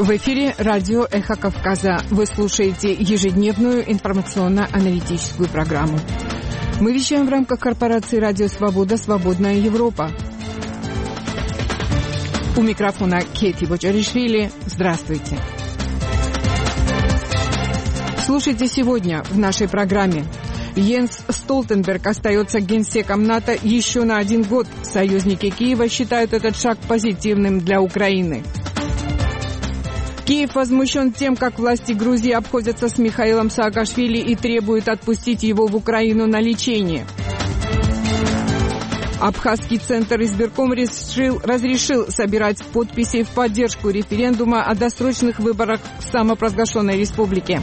В эфире радио «Эхо Кавказа». Вы слушаете ежедневную информационно-аналитическую программу. Мы вещаем в рамках корпорации «Радио Свобода. Свободная Европа». У микрофона Кети Бочаришвили. Здравствуйте. Слушайте сегодня в нашей программе. Йенс Столтенберг остается генсеком НАТО еще на 1 год. Союзники Киева считают этот шаг позитивным для Украины. Киев возмущен тем, как власти Грузии обходятся с Михаилом Саакашвили и требуют отпустить его в Украину на лечение. Абхазский центр избирком разрешил собирать подписи в поддержку референдума о досрочных выборах в самопровозглашенной республике.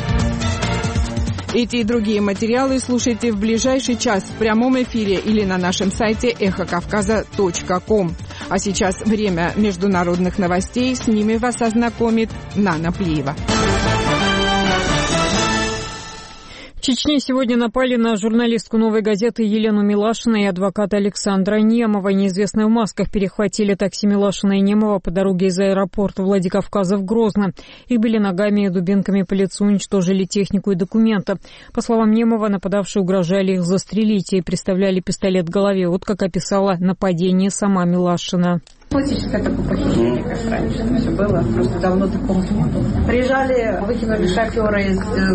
Эти и другие материалы слушайте в ближайший час в прямом эфире или на нашем сайте эхокавказа.ком. А сейчас время международных новостей. С ними вас ознакомит Нана Плиева. В Чечне сегодня напали на журналистку «Новой газеты» Елену Милашина и адвоката Александра Немова. Неизвестные в масках перехватили такси Милашина и Немова по дороге из аэропорта Владикавказа в Грозно. Их били ногами и дубинками по лицу, уничтожили технику и документы. По словам Немова, нападавшие угрожали их застрелить и приставляли пистолет к голове. Вот как описала нападение сама Милашина. Классическое такое похищение, как раньше все было, просто давно такого не было. Приезжали, выкинули шофера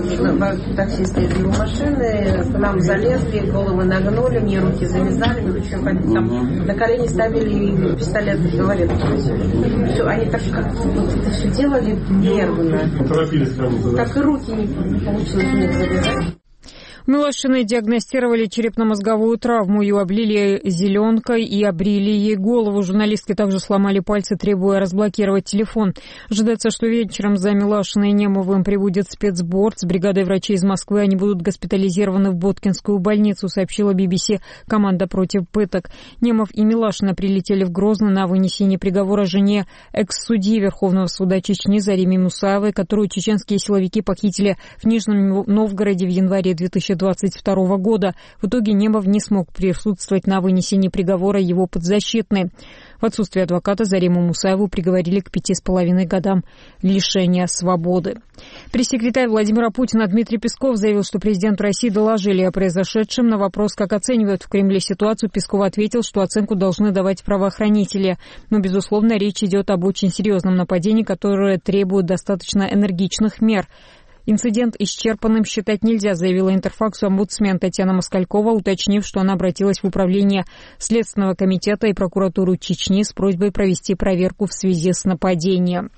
из таксиста из его машины, к нам залезли, головы нагнули, мне руки завязали, мы еще там на колени ставили и пистолет в голове. Все, они так как вот это все делали нервно. Торопились кому-то, да? Так и руки не получилось у них завязать. Милашиной диагностировали черепно-мозговую травму, ее облили зеленкой и обрили ей голову. Журналистки также сломали пальцы, требуя разблокировать телефон. Ожидается, что вечером за Милашиной и Немовым прибудет спецборд с бригадой врачей из Москвы. Они будут госпитализированы в Боткинскую больницу, сообщила BBC «Команда против пыток». Немов и Милашина прилетели в Грозно на вынесение приговора жене экс-судьи Верховного суда Чечни Зариме Мусаевой, которую чеченские силовики похитили в Нижнем Новгороде в январе 2022 года. В итоге Немов не смог присутствовать на вынесении приговора его подзащитной. В отсутствие адвоката Зариму Мусаеву приговорили к 5,5 годам лишения свободы. Пресс-секретарь Владимира Путина Дмитрий Песков заявил, что президенту России доложили о произошедшем. На вопрос, как оценивают в Кремле ситуацию, Песков ответил, что оценку должны давать правоохранители. Но, безусловно, речь идет об очень серьезном нападении, которое требует достаточно энергичных мер. Инцидент исчерпанным считать нельзя, заявила Интерфаксу омбудсмен Татьяна Москалькова, уточнив, что она обратилась в управление Следственного комитета и прокуратуру Чечни с просьбой провести проверку в связи с нападением.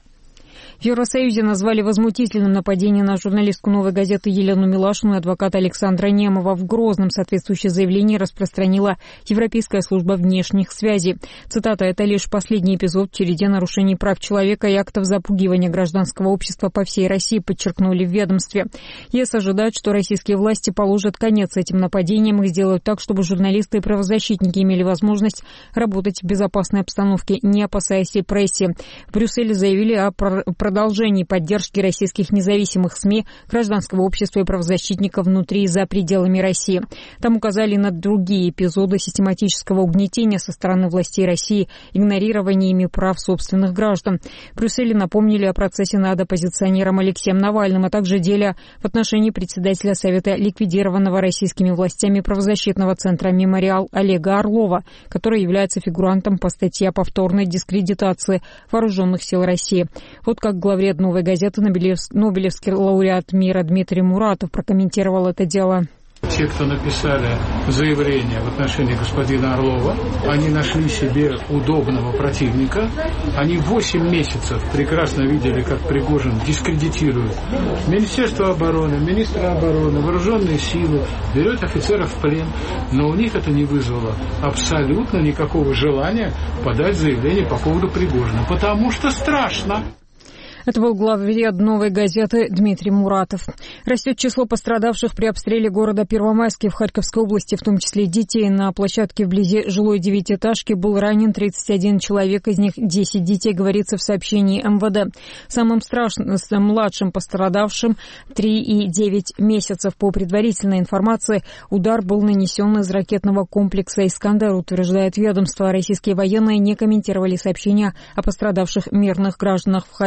В Евросоюзе назвали возмутительным нападение на журналистку «Новой газеты» Елену Милашину и адвоката Александра Немова в Грозном. Соответствующее заявление распространила Европейская служба внешних связей. Цитата: «Это лишь последний эпизод в череде нарушений прав человека и актов запугивания гражданского общества по всей России», подчеркнули в ведомстве. ЕС ожидает, что российские власти положат конец этим нападениям и сделают так, чтобы журналисты и правозащитники имели возможность работать в безопасной обстановке, не опасаясь репрессий. В Брюсселе заявили о продолжении поддержки российских независимых СМИ, гражданского общества и правозащитников внутри и за пределами России. Там указали на другие эпизоды систематического угнетения со стороны властей России, игнорирования ими прав собственных граждан. В Брюсселе напомнили о процессе над оппозиционером Алексеем Навальным, а также деле в отношении председателя Совета ликвидированного российскими властями правозащитного центра «Мемориал» Олега Орлова, который является фигурантом по статье о повторной дискредитации вооруженных сил России. Вот как главред «Новой газеты» Нобелевский лауреат мира Дмитрий Муратов прокомментировал это дело. Те, кто написали заявление в отношении господина Орлова, они нашли себе удобного противника. Они 8 месяцев прекрасно видели, как Пригожин дискредитирует Министерство обороны, министра обороны, вооруженные силы, берет офицеров в плен. Но у них это не вызвало абсолютно никакого желания подать заявление по поводу Пригожина, потому что страшно. Это был главред «Новой газеты» Дмитрий Муратов. Растет число пострадавших при обстреле города Первомайский в Харьковской области, в том числе детей. На площадке вблизи жилой девятиэтажки был ранен 31 человек, из них 10 детей, говорится в сообщении МВД. Самым младшим пострадавшим 3 и 9 месяцев. По предварительной информации, удар был нанесен из ракетного комплекса «Искандер», утверждает ведомство. Российские военные не комментировали сообщения о пострадавших мирных гражданах в Харьковской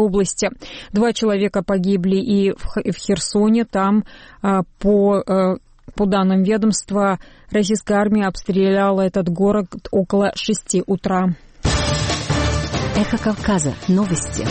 Запорожской области. 2 человека погибли и в Херсоне. Там, по данным ведомства, российская армия обстреляла этот город около 6 утра. Эхо Кавказа. Новости.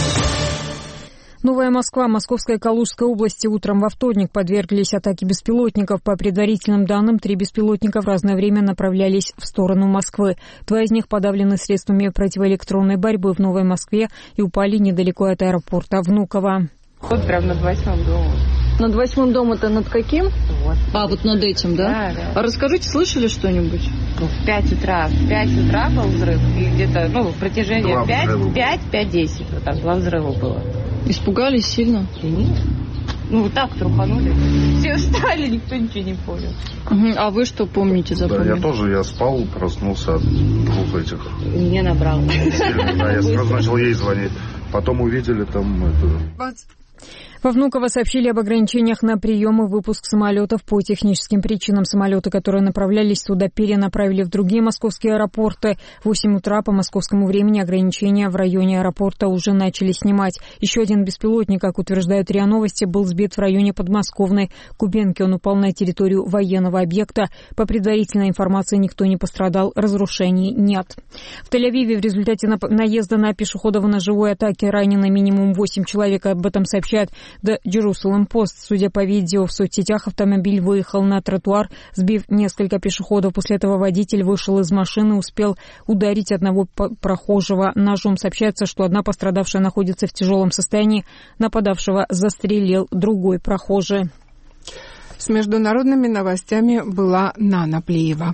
Новая Москва, Московская и Калужская области утром во вторник подверглись атаке беспилотников. По предварительным данным, 3 беспилотника в разное время направлялись в сторону Москвы. 2 из них подавлены средствами противоэлектронной борьбы в Новой Москве и упали недалеко от аэропорта Внуково. Вот прямо над 8-м домом. Над 8-м домом-то над каким? Вот. Вот над этим, да? Да. А расскажите, слышали что-нибудь? В 5 утра. В 5 утра был взрыв. И где-то, в протяжении 5-10 вот так 2 взрыва было. Испугались сильно? Да нет. Вот так труханули. Все встали, никто ничего не понял. А вы что помните, запомнили? Да, я спал, проснулся от 2 этих. Мне набрал. Да, я сразу начал ей звонить. Потом увидели там Во Внуково сообщили об ограничениях на прием и выпуск самолетов по техническим причинам. Самолеты, которые направлялись туда, перенаправили в другие московские аэропорты. В 8 утра по московскому времени ограничения в районе аэропорта уже начали снимать. Еще один беспилотник, как утверждают РИА Новости, был сбит в районе подмосковной Кубенки. Он упал на территорию военного объекта. По предварительной информации, никто не пострадал, разрушений нет. В Тель-Авиве в результате наезда на пешеходов на живой атаке ранено минимум 8 человек. Об этом сообщает The Jerusalem Post. Судя по видео в соцсетях, автомобиль выехал на тротуар, сбив несколько пешеходов. После этого водитель вышел из машины и успел ударить одного прохожего ножом. Сообщается, что одна пострадавшая находится в тяжелом состоянии. Нападавшего застрелил другой прохожий. С международными новостями была Нана Плиева.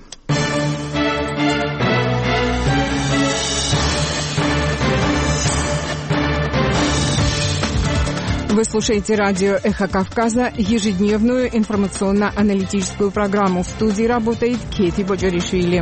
Вы слушаете радио «Эхо Кавказа», ежедневную информационно-аналитическую программу. В студии работает Кейти Боджаришвили.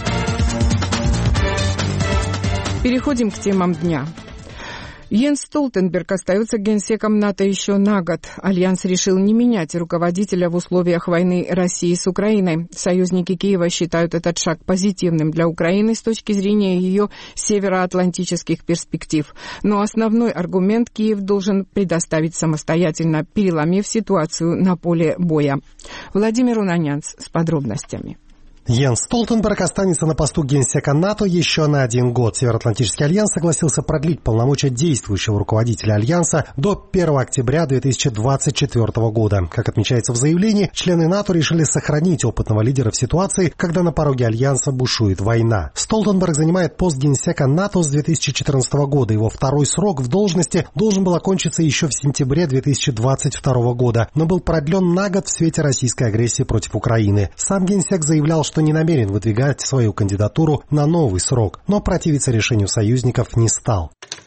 Переходим к темам дня. Йенс Столтенберг остается генсеком НАТО еще на год. Альянс решил не менять руководителя в условиях войны России с Украиной. Союзники Киева считают этот шаг позитивным для Украины с точки зрения ее североатлантических перспектив. Но основной аргумент Киев должен предоставить самостоятельно, переломив ситуацию на поле боя. Владимир Унанянц с подробностями. Йенс Столтенберг останется на посту генсека НАТО еще на 1 год. Североатлантический альянс согласился продлить полномочия действующего руководителя альянса до 1 октября 2024 года. Как отмечается в заявлении, члены НАТО решили сохранить опытного лидера в ситуации, когда на пороге альянса бушует война. Столтенберг занимает пост генсека НАТО с 2014 года. Его 2-й срок в должности должен был окончиться еще в сентябре 2022 года, но был продлен на год в свете российской агрессии против Украины. Сам генсек заявлял, что не намерен выдвигать свою кандидатуру на новый срок, но противиться решению союзников не стал.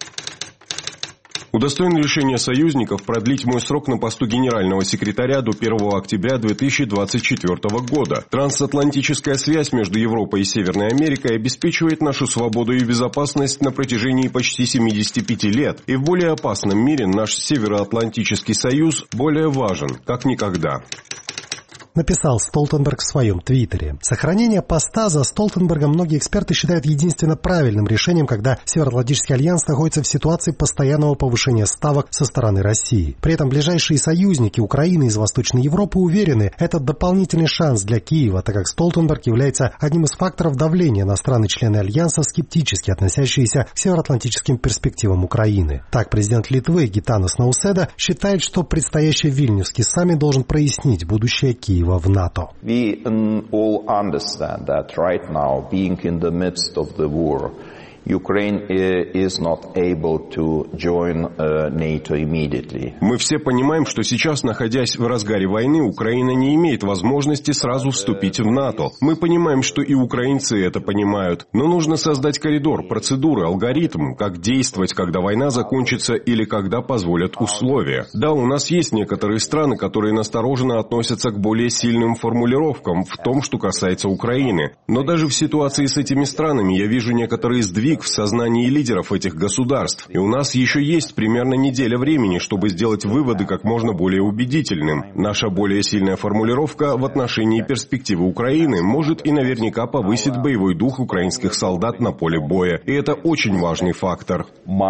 Удостоен решения союзников продлить мой срок на посту генерального секретаря до 1 октября 2024 года. Трансатлантическая связь между Европой и Северной Америкой обеспечивает нашу свободу и безопасность на протяжении почти 75 лет. И в более опасном мире наш Североатлантический союз более важен, как никогда. Написал Столтенберг в своем твиттере. Сохранение поста за Столтенбергом многие эксперты считают единственно правильным решением, когда Североатлантический альянс находится в ситуации постоянного повышения ставок со стороны России. При этом ближайшие союзники Украины из Восточной Европы уверены, это дополнительный шанс для Киева, так как Столтенберг является одним из факторов давления на страны-члены альянса, скептически относящиеся к североатлантическим перспективам Украины. Так, президент Литвы Гитанас Науседа считает, что предстоящий Вильнюсский саммит должен прояснить будущее Киева в НАТО. We all understand that right now, being in the midst of the war, Ukraine is not able to join NATO immediately. Мы все понимаем, что сейчас, находясь в разгаре войны, Украина не имеет возможности сразу вступить в НАТО. Мы понимаем, что и украинцы это понимают. Но нужно создать коридор, процедуры, алгоритм, как действовать, когда война закончится или когда позволят условия. Да, у нас есть некоторые страны, которые настороженно относятся к более сильным формулировкам в том, что касается Украины. Но даже в ситуации с этими странами я вижу некоторые сдвиги сдвиг в сознании лидеров этих государств. И у нас еще есть примерно неделя времени, чтобы сделать выводы как можно более убедительным. Наша более сильная формулировка в отношении перспективы Украины может и наверняка повысит боевой дух украинских солдат на поле боя. И это очень важный фактор.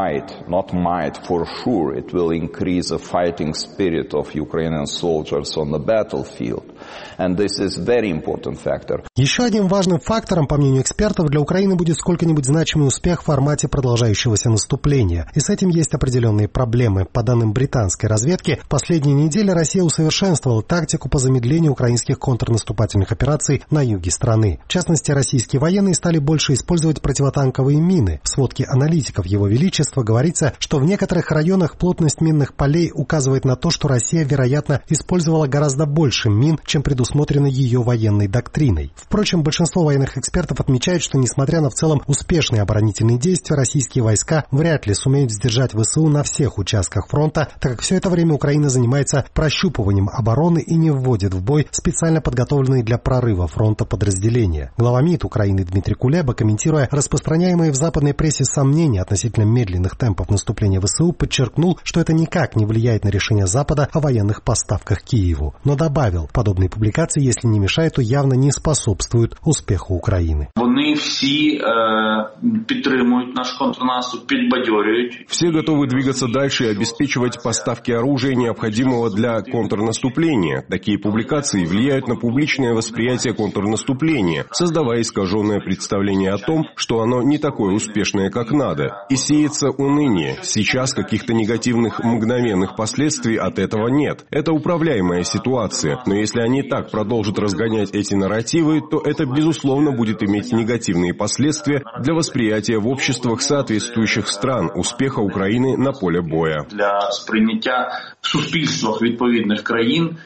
Еще одним важным фактором, по мнению экспертов, для Украины будет сколько-нибудь значимый успех в формате продолжающегося наступления. И с этим есть определенные проблемы. По данным британской разведки, в последние недели Россия усовершенствовала тактику по замедлению украинских контрнаступательных операций на юге страны. В частности, российские военные стали больше использовать противотанковые мины. В сводке аналитиков Его Величества говорится, что в некоторых районах плотность минных полей указывает на то, что Россия, вероятно, использовала гораздо больше мин, чем предусмотрено ее военной доктриной. Впрочем, большинство военных экспертов отмечают, что, несмотря на в целом успешные оборонительные действия, российские войска вряд ли сумеют сдержать ВСУ на всех участках фронта, так как все это время Украина занимается прощупыванием обороны и не вводит в бой специально подготовленные для прорыва фронта подразделения. Глава МИД Украины Дмитрий Кулеба, комментируя распространяемые в западной прессе сомнения относительно медленных темпов наступления ВСУ, подчеркнул, что это никак не влияет на решение Запада о военных поставках Киеву. Но добавил, подобные публикации, если не мешают, то явно не способствуют успеху Украины. Вони всі підтримують наш контрнаступ, підбадьорюють. Все готовы двигаться дальше и обеспечивать поставки оружия, необходимого для контрнаступления. Такие публикации влияют на публичное восприятие контрнаступления, создавая искаженное представление о том, что оно не такое успешное, как надо. И сеется уныние. Сейчас каких-то негативных мгновенных последствий от этого нет. Это управляемая ситуация. Но если они так продолжат разгонять эти нарративы, то это, безусловно, будет иметь негативные последствия для восприятия в обществах соответствующих стран успеха Украины на поле боя. Для сприйняття в суспільствах відповідних країн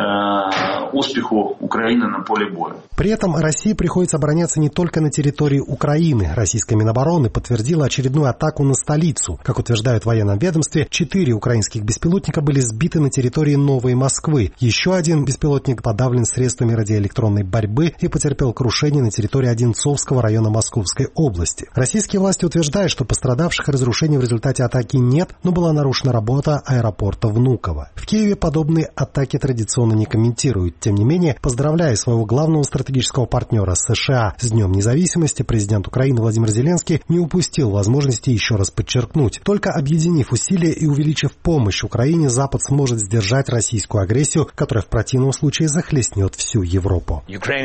успеху Украины на поле боя. При этом России приходится обороняться не только на территории Украины. Российская Минобороны подтвердила очередную атаку на столицу. Как утверждают в военном ведомстве, 4 украинских беспилотника были сбиты на территории Новой Москвы. Еще один беспилотник подавлен средствами радиоэлектронной борьбы и потерпел крушение на территории Одинцовского района Московской области. Российские власти утверждают, что пострадавших и разрушений в результате атаки нет, но была нарушена работа аэропорта Внуково. В Киеве подобные атаки традиционно не комментируют. Тем не менее, поздравляя своего главного стратегического партнера США с Днем независимости, президент Украины Владимир Зеленский не упустил возможности еще раз подчеркнуть. Только объединив усилия и увеличив помощь Украине, Запад сможет сдержать российскую агрессию, которая в противном случае захлестнет всю Европу.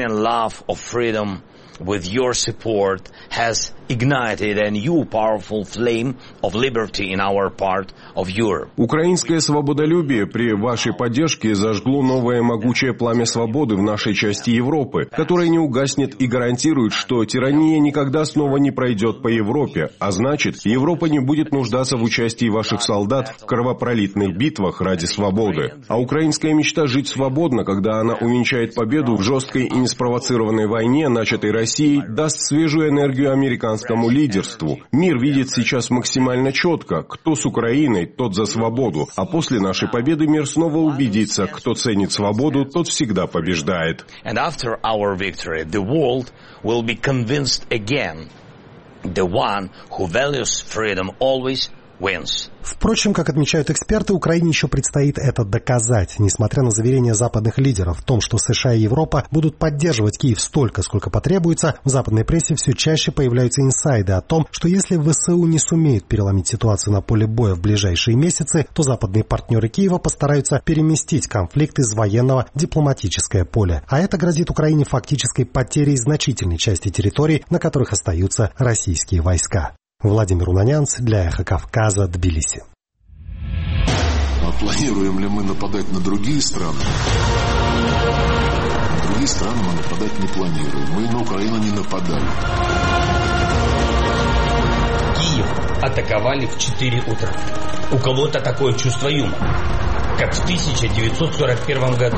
With your support has ignited a new powerful flame of liberty in our part of Europe. Украинское свободолюбие при вашей поддержке зажгло новое могучее пламя свободы в нашей части Европы, которое не угаснет и гарантирует, что тирания никогда снова не пройдет по Европе, а значит, Европа не будет нуждаться в участии ваших солдат в кровопролитных битвах ради свободы. А украинская мечта жить свободно, когда она увенчает победу в жесткой и неспровоцированной войне, начатой Россией, даст свежую энергию американскому лидерству. Мир видит сейчас максимально четко, кто с Украиной, тот за свободу. А после нашей победы мир снова убедится, кто ценит свободу, тот всегда побеждает. And after our victory, the world will be convinced again. The one who values freedom always wins. Впрочем, как отмечают эксперты, Украине еще предстоит это доказать. Несмотря на заверения западных лидеров в том, что США и Европа будут поддерживать Киев столько, сколько потребуется, в западной прессе все чаще появляются инсайды о том, что если ВСУ не сумеют переломить ситуацию на поле боя в ближайшие месяцы, то западные партнеры Киева постараются переместить конфликт из военного в дипломатическое поле. А это грозит Украине фактической потерей значительной части территорий, на которых остаются российские войска. Владимир Унанянц для «Эхо Кавказа», Тбилиси. А планируем ли мы нападать на другие страны? На другие страны мы нападать не планируем. Мы на Украину не нападали. Киев атаковали в 4 утра. У кого-то такое чувство юмора, как в 1941 году.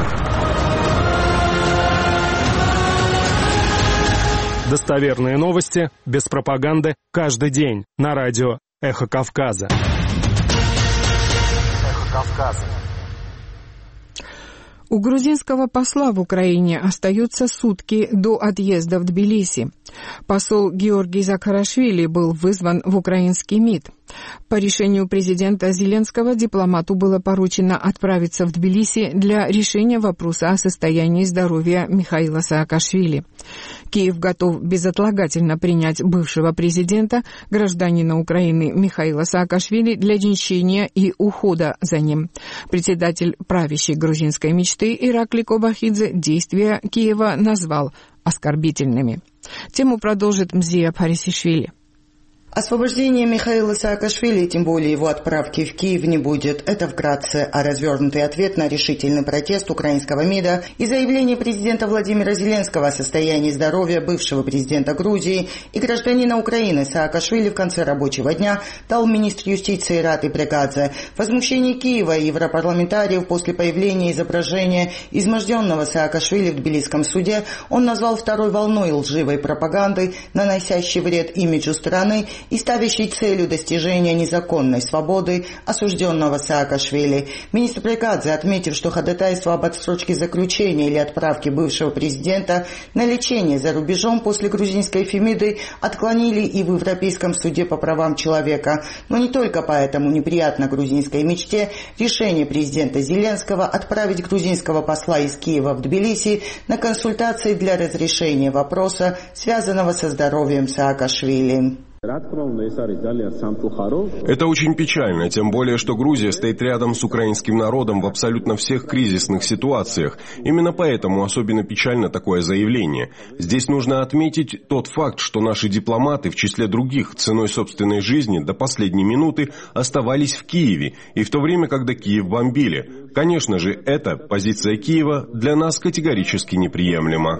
Достоверные новости, без пропаганды, каждый день на радио «Эхо Кавказа». «Эхо Кавказа». У грузинского посла в Украине остаются сутки до отъезда в Тбилиси. Посол Георгий Закарашвили был вызван в украинский МИД. По решению президента Зеленского дипломату было поручено отправиться в Тбилиси для решения вопроса о состоянии здоровья Михаила Саакашвили. Киев готов безотлагательно принять бывшего президента, гражданина Украины Михаила Саакашвили, для лечения и ухода за ним. Председатель правящей грузинской мечты Иракли Кобахидзе действия Киева назвал оскорбительными. Тему продолжит Мзия Парисишвили. Освобождения Михаила Саакашвили, тем более его отправки в Киев, не будет. Это вкратце развернутый ответ на решительный протест украинского МИДа и заявление президента Владимира Зеленского о состоянии здоровья бывшего президента Грузии и гражданина Украины Саакашвили в конце рабочего дня дал министр юстиции Раты Брегадзе. Возмущение Киева и европарламентариев после появления изображения изможденного Саакашвили в Тбилисском суде он назвал второй волной лживой пропаганды, наносящей вред имиджу страны и ставящий целью достижения незаконной свободы осужденного Саакашвили. Министр Брегадзе, отметив, что ходатайство об отсрочке заключения или отправке бывшего президента на лечение за рубежом после грузинской Фемиды отклонили и в Европейском суде по правам человека. Но не только поэтому неприятно грузинской мечте решение президента Зеленского отправить грузинского посла из Киева в Тбилиси на консультации для разрешения вопроса, связанного со здоровьем Саакашвили. Это очень печально, тем более, что Грузия стоит рядом с украинским народом в абсолютно всех кризисных ситуациях. Именно поэтому особенно печально такое заявление. Здесь нужно отметить тот факт, что наши дипломаты, в числе других, ценой собственной жизни до последней минуты оставались в Киеве, и в то время, когда Киев бомбили. Конечно же, эта позиция Киева для нас категорически неприемлема.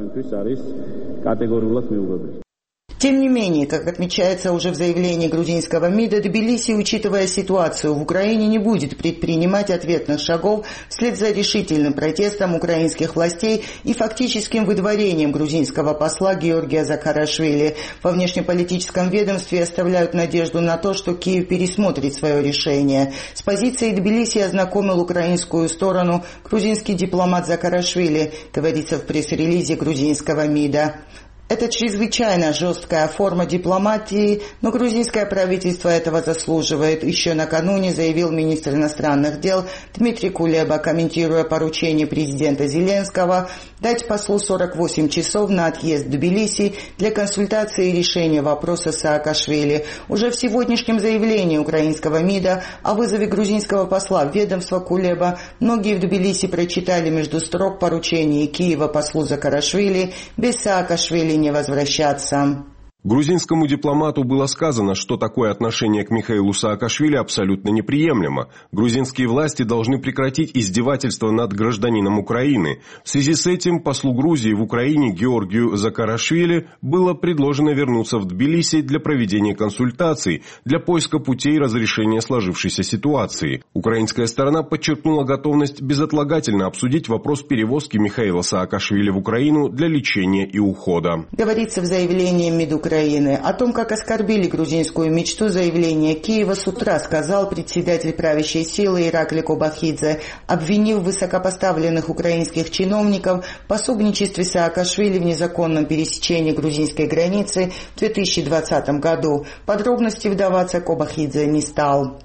Тем не менее, как отмечается уже в заявлении грузинского МИДа, Тбилиси, учитывая ситуацию в Украине, не будет предпринимать ответных шагов вслед за решительным протестом украинских властей и фактическим выдворением грузинского посла Георгия Закарашвили. Во внешнеполитическом ведомстве оставляют надежду на то, что Киев пересмотрит свое решение. С позицией Тбилиси ознакомил украинскую сторону грузинский дипломат Закарашвили, говорится в пресс-релизе грузинского МИДа. Это чрезвычайно жесткая форма дипломатии, но грузинское правительство этого заслуживает. Еще накануне заявил министр иностранных дел Дмитрий Кулеба, комментируя поручение президента Зеленского дать послу 48 часов на отъезд в Тбилиси для консультации и решения вопроса Саакашвили. Уже в сегодняшнем заявлении украинского МИДа о вызове грузинского посла в ведомство Кулеба многие в Тбилиси прочитали между строк поручение Киева послу Закарашвили без Саакашвили не возвращаться. Грузинскому дипломату было сказано, что такое отношение к Михаилу Саакашвили абсолютно неприемлемо. Грузинские власти должны прекратить издевательство над гражданином Украины. В связи с этим послу Грузии в Украине Георгию Закарашвили было предложено вернуться в Тбилиси для проведения консультаций для поиска путей разрешения сложившейся ситуации. Украинская сторона подчеркнула готовность безотлагательно обсудить вопрос перевозки Михаила Саакашвили в Украину для лечения и ухода. Говорится в заявлении МИД Украины. О том, как оскорбили грузинскую мечту, заявление Киева с утра сказал председатель правящей силы Иракли Кобахидзе, обвинив высокопоставленных украинских чиновников в пособничестве Саакашвили в незаконном пересечении грузинской границы в 2020 году. Подробности вдаваться Кобахидзе не стал.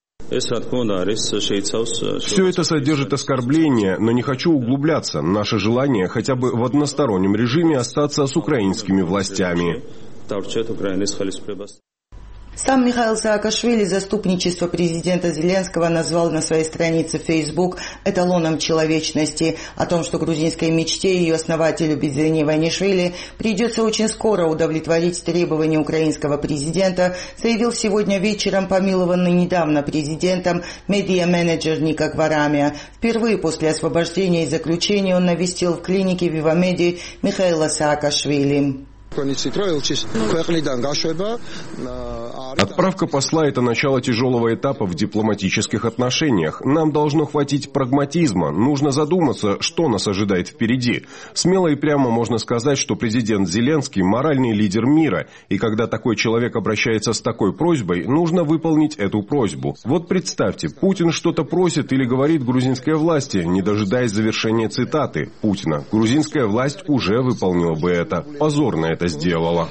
Все это содержит оскорбления, но не хочу углубляться. Наше желание хотя бы в одностороннем режиме остаться с украинскими властями. Сам Михаил Саакашвили заступничество президента Зеленского назвал на своей странице в Facebook эталоном человечности. О том, что грузинской мечте и ее основателю Бизени Иванишвили придется очень скоро удовлетворить требования украинского президента, заявил сегодня вечером помилованный недавно президентом медиа-менеджер Ника Гварамия. Впервые после освобождения из заключения он навестил в клинике Вивамеди Михаила Саакашвили. Отправка посла – это начало тяжелого этапа в дипломатических отношениях. Нам должно хватить прагматизма. Нужно задуматься, что нас ожидает впереди. Смело и прямо можно сказать, что президент Зеленский – моральный лидер мира. И когда такой человек обращается с такой просьбой, нужно выполнить эту просьбу. Вот представьте, Путин что-то просит или говорит грузинской власти, не дожидаясь завершения цитаты Путина. Грузинская власть уже выполнила бы это. Позорно это сделала.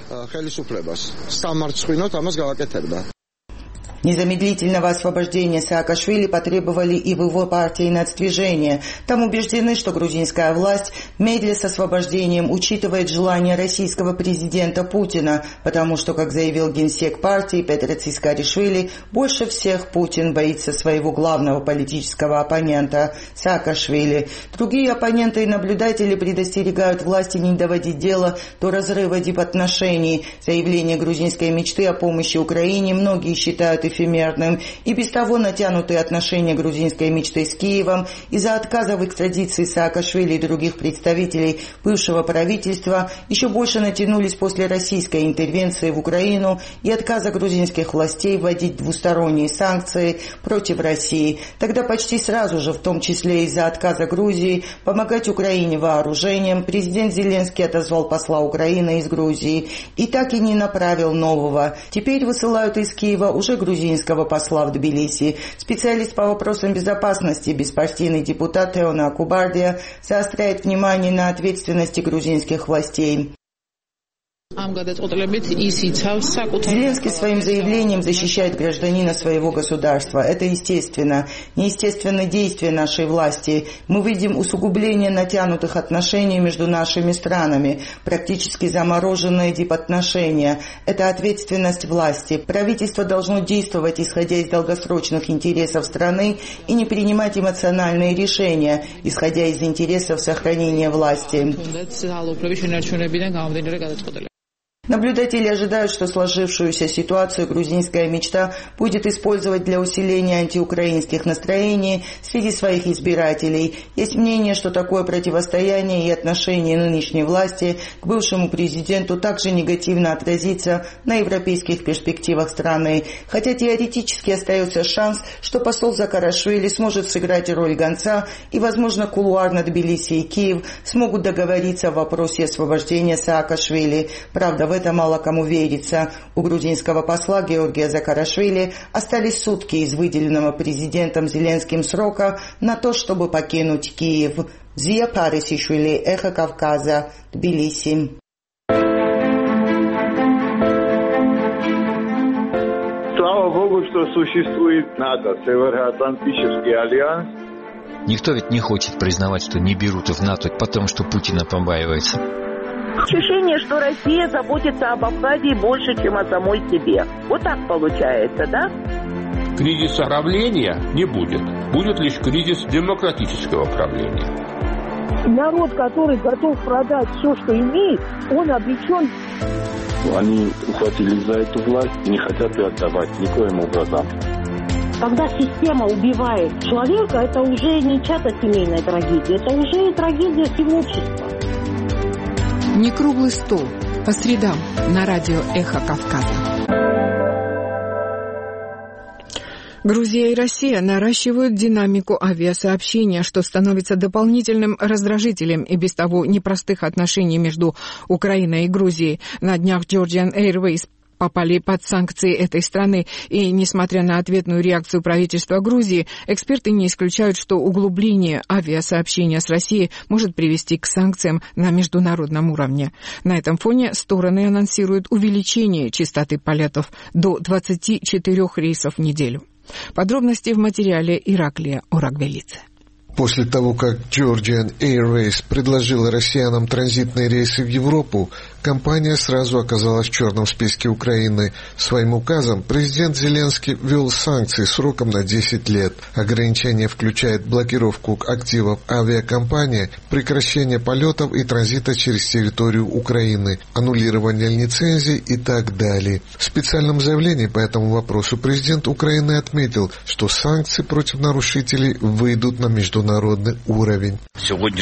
Незамедлительного освобождения Саакашвили потребовали и в его партии нацдвижения. Там убеждены, что грузинская власть медля с освобождением учитывает желание российского президента Путина, потому что, как заявил генсек партии Петр Цискаришвили, больше всех Путин боится своего главного политического оппонента Саакашвили. Другие оппоненты и наблюдатели предостерегают власти не доводить дело до разрыва дипотношений. Заявление грузинской мечты о помощи Украине многие считают эфемерным, и без того натянутые отношения грузинской мечты с Киевом из-за отказа в экстрадиции Саакашвили и других представителей бывшего правительства еще больше натянулись после российской интервенции в Украину и отказа грузинских властей вводить двусторонние санкции против России. Тогда почти сразу же, в том числе из-за отказа Грузии помогать Украине вооружением, президент Зеленский отозвал посла Украины из Грузии и так и не направил нового. Теперь высылают из Киева уже грузинского посла в Тбилиси. Специалист по вопросам безопасности, беспартийный депутат Теона Акубардия заостряет внимание на ответственности грузинских властей. Зеленский своим заявлением защищает гражданина своего государства. Это естественно. Неестественно действия нашей власти. Мы видим усугубление натянутых отношений между нашими странами, практически замороженные дипотношения. Это ответственность власти. Правительство должно действовать, исходя из долгосрочных интересов страны, и не принимать эмоциональные решения, исходя из интересов сохранения власти. Наблюдатели ожидают, что сложившуюся ситуацию грузинская мечта будет использовать для усиления антиукраинских настроений среди своих избирателей. Есть мнение, что такое противостояние и отношение нынешней власти к бывшему президенту также негативно отразится на европейских перспективах страны. Хотя теоретически остается шанс, что посол Саакашвили сможет сыграть роль гонца и, возможно, кулуарно Тбилиси и Киев смогут договориться в вопросе освобождения Саакашвили. Правда, в это мало кому верится. У грузинского посла Георгия Закарашвили остались сутки из выделенного президентом Зеленским срока на то, чтобы покинуть Киев. Зия Парисишвили, Эхо Кавказа, Тбилиси. Слава Богу, что существует НАТО, Североатлантический альянс. Никто ведь не хочет признавать, что не берут в НАТО, потому что Путина побаивается. Ощущение, что Россия заботится об Абхазии больше, чем о самой себе. Вот так получается, да? Кризиса правления не будет. Будет лишь кризис демократического правления. Народ, который готов продать все, что имеет, он обречен. Они ухватились за эту власть и не хотят ее отдавать никоим образом. Когда система убивает человека, это уже не чья-то семейная трагедия, это уже трагедия всего общества. Не круглый стол. По средам на радио «Эхо Кавказа». Грузия и Россия наращивают динамику авиасообщения, что становится дополнительным раздражителем и без того непростых отношений между Украиной и Грузией. На днях Georgian Airways попали под санкции этой страны, и, несмотря на ответную реакцию правительства Грузии, эксперты не исключают, что углубление авиасообщения с Россией может привести к санкциям на международном уровне. На этом фоне стороны анонсируют увеличение частоты полетов до 24 рейсов в неделю. Подробности в материале Ираклия Ораквелидзе. После того, как Georgian Airways предложила россиянам транзитные рейсы в Европу, компания сразу оказалась в черном списке Украины. Своим указом президент Зеленский ввел санкции сроком на 10 лет. Ограничение включает блокировку активов авиакомпании, прекращение полетов и транзита через территорию Украины, аннулирование лицензий и так далее. В специальном заявлении по этому вопросу президент Украины отметил, что санкции против нарушителей выйдут на международный международный уровень. Сегодня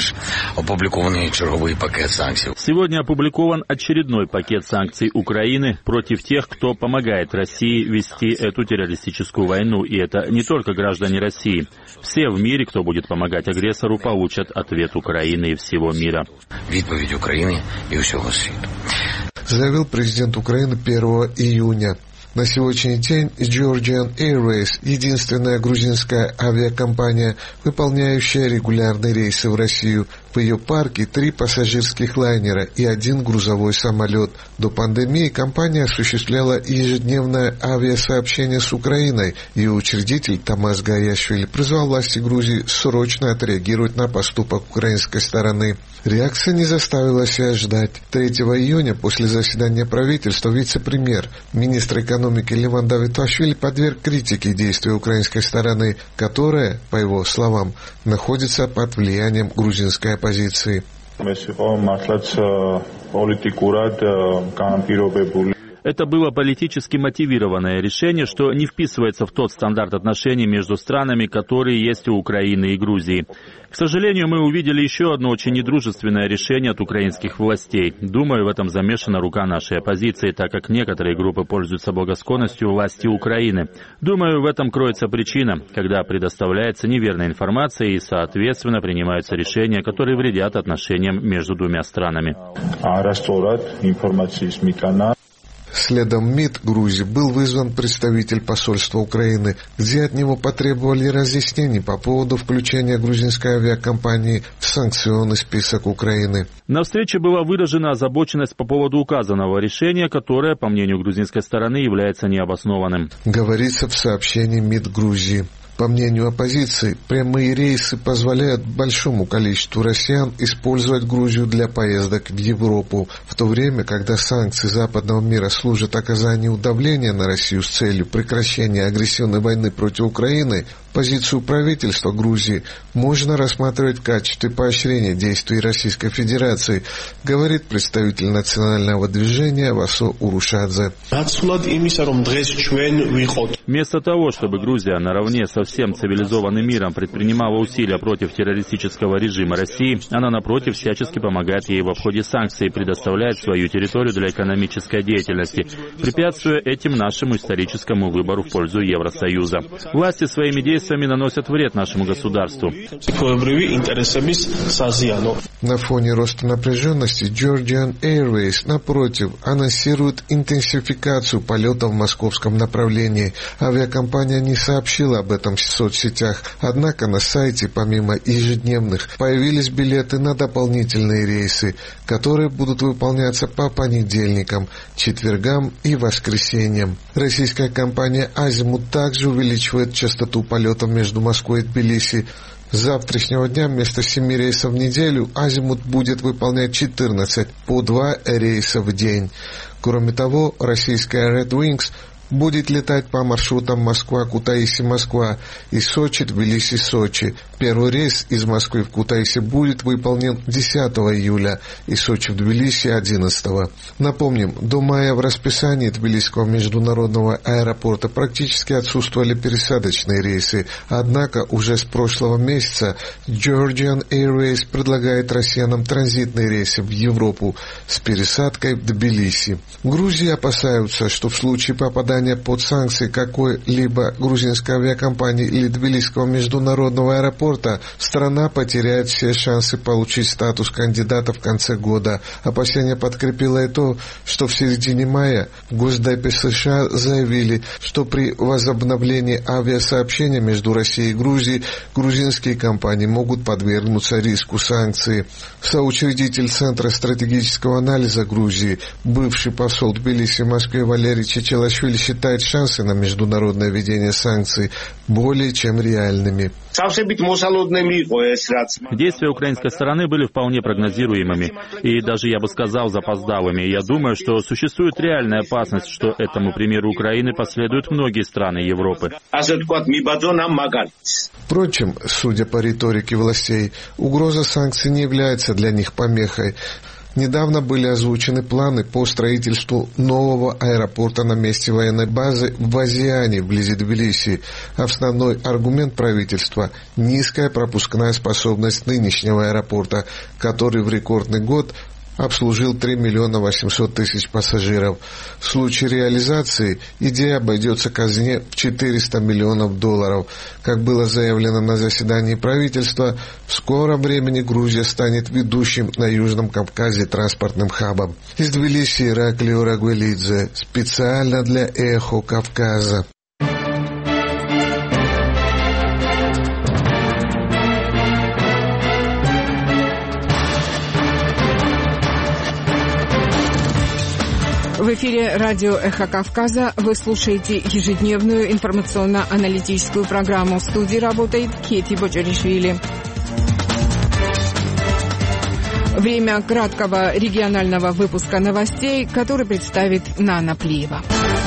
опубликован очередной пакет санкций Украины против тех, кто помогает России вести эту террористическую войну. И это не только граждане России. Все в мире, кто будет помогать агрессору, получат ответ Украины и всего мира. Відповідь України і всього світу. Заявил президент Украины 1 июня. На сегодняшний день Georgian Airways – единственная грузинская авиакомпания, выполняющая регулярные рейсы в Россию. В ее парке 3 пассажирских лайнера и 1 грузовой самолет. До пандемии компания осуществляла ежедневное авиасообщение с Украиной. Ее учредитель Тамас Гаяшвили призвал власти Грузии срочно отреагировать на поступок украинской стороны. Реакция не заставила себя ждать. 3 июня после заседания правительства вице-премьер, министр экономики Леван Давиташвили подверг критике действия украинской стороны, которая, по его словам, находится под влиянием грузинской оппозиции. Это было политически мотивированное решение, что не вписывается в тот стандарт отношений между странами, которые есть у Украины и Грузии. К сожалению, мы увидели еще одно очень недружественное решение от украинских властей. Думаю, в этом замешана рука нашей оппозиции, так как некоторые группы пользуются благосклонностью власти Украины. Думаю, в этом кроется причина, когда предоставляется неверная информация и, соответственно, принимаются решения, которые вредят отношениям между двумя странами. Следом МИД Грузии был вызван представитель посольства Украины, где от него потребовали разъяснений по поводу включения грузинской авиакомпании в санкционный список Украины. На встрече была выражена озабоченность по поводу указанного решения, которое, по мнению грузинской стороны, является необоснованным. Говорится в сообщении МИД Грузии. По мнению оппозиции, прямые рейсы позволяют большому количеству россиян использовать Грузию для поездок в Европу, в то время, когда санкции западного мира служат оказанию давления на Россию с целью прекращения агрессивной войны против Украины, позицию правительства Грузии можно рассматривать в качестве поощрения действий Российской Федерации, говорит представитель национального движения Васо Урушадзе. Вместо того, чтобы Грузия наравне со всем цивилизованным миром предпринимала усилия против террористического режима России, она, напротив, всячески помогает ей в обходе санкций и предоставляет свою территорию для экономической деятельности, препятствуя этим нашему историческому выбору в пользу Евросоюза. Власти своими действиями наносят вред нашему государству. На фоне роста напряженности Georgian Airways, напротив, анонсирует интенсификацию полетов в московском направлении. Авиакомпания не сообщила об этом в соцсетях, однако на сайте, помимо ежедневных, появились билеты на дополнительные рейсы, которые будут выполняться по понедельникам, четвергам и воскресеньям. Российская компания «Азимут» также увеличивает частоту полетов между Москвой и Тбилиси. С завтрашнего дня вместо 7 рейсов в неделю «Азимут» будет выполнять 14 по 2 рейса в день. Кроме того, российская Red Wings будет летать по маршрутам Москва-Кутаиси-Москва и Сочи-Тбилиси-Сочи. Первый рейс из Москвы в Кутаиси будет выполнен 10 июля и Сочи в Тбилиси 11. Напомним, до мая в расписании Тбилисского международного аэропорта практически отсутствовали пересадочные рейсы, однако уже с прошлого месяца Georgian Airways предлагает россиянам транзитные рейсы в Европу с пересадкой в Тбилиси. Грузии опасаются, что в случае попадания под санкции какой-либо грузинской авиакомпании или Тбилисского международного аэропорта, страна потеряет все шансы получить статус кандидата в конце года. Опасения подкрепило и то, что в середине мая в Госдепе США заявили, что при возобновлении авиасообщения между Россией и Грузией грузинские компании могут подвергнуться риску санкций. Соучредитель Центра стратегического анализа Грузии, бывший посол Тбилиси в Москве Валерий Чечелашвили считает шансы на международное введение санкций более чем реальными. Действия украинской стороны были вполне прогнозируемыми и даже, я бы сказал, запоздалыми. Я думаю, что существует реальная опасность, что этому примеру Украины последуют многие страны Европы. Впрочем, судя по риторике властей, угроза санкций не является для них помехой. Недавно были озвучены планы по строительству нового аэропорта на месте военной базы в Базиане, вблизи Тбилиси. Основной аргумент правительства – низкая пропускная способность нынешнего аэропорта, который в рекордный год обслужил 3 миллиона 800 тысяч пассажиров. В случае реализации идея обойдется казне в $400 миллионов. Как было заявлено на заседании правительства, в скором времени Грузия станет ведущим на Южном Кавказе транспортным хабом. Из Тбилиси Ираклий Орагвелидзе, специально для «Эхо Кавказа». В эфире радио «Эхо Кавказа». Вы слушаете ежедневную информационно-аналитическую программу. В студии работает Кети Боджаришвили. Время краткого регионального выпуска новостей, который представит Нана Плиева.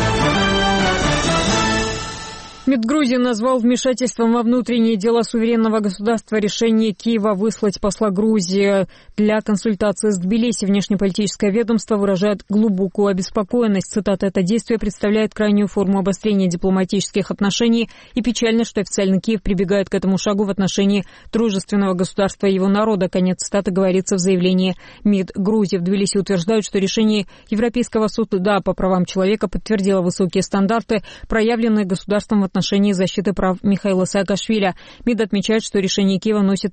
МИД Грузии назвал вмешательством во внутренние дела суверенного государства решение Киева выслать посла Грузии для консультации с Тбилиси. Внешнеполитическое ведомство выражает глубокую обеспокоенность. Цитата: «Это действие представляет крайнюю форму обострения дипломатических отношений, и печально, что официально Киев прибегает к этому шагу в отношении дружественного государства и его народа». Конец цитаты говорится в заявлении МИД Грузии. В Тбилиси утверждают, что решение Европейского суда по правам человека подтвердило высокие стандарты, проявленные государством в отношении защиты прав Михаила Саакашвили. МИД отмечает, что решение Киева наносит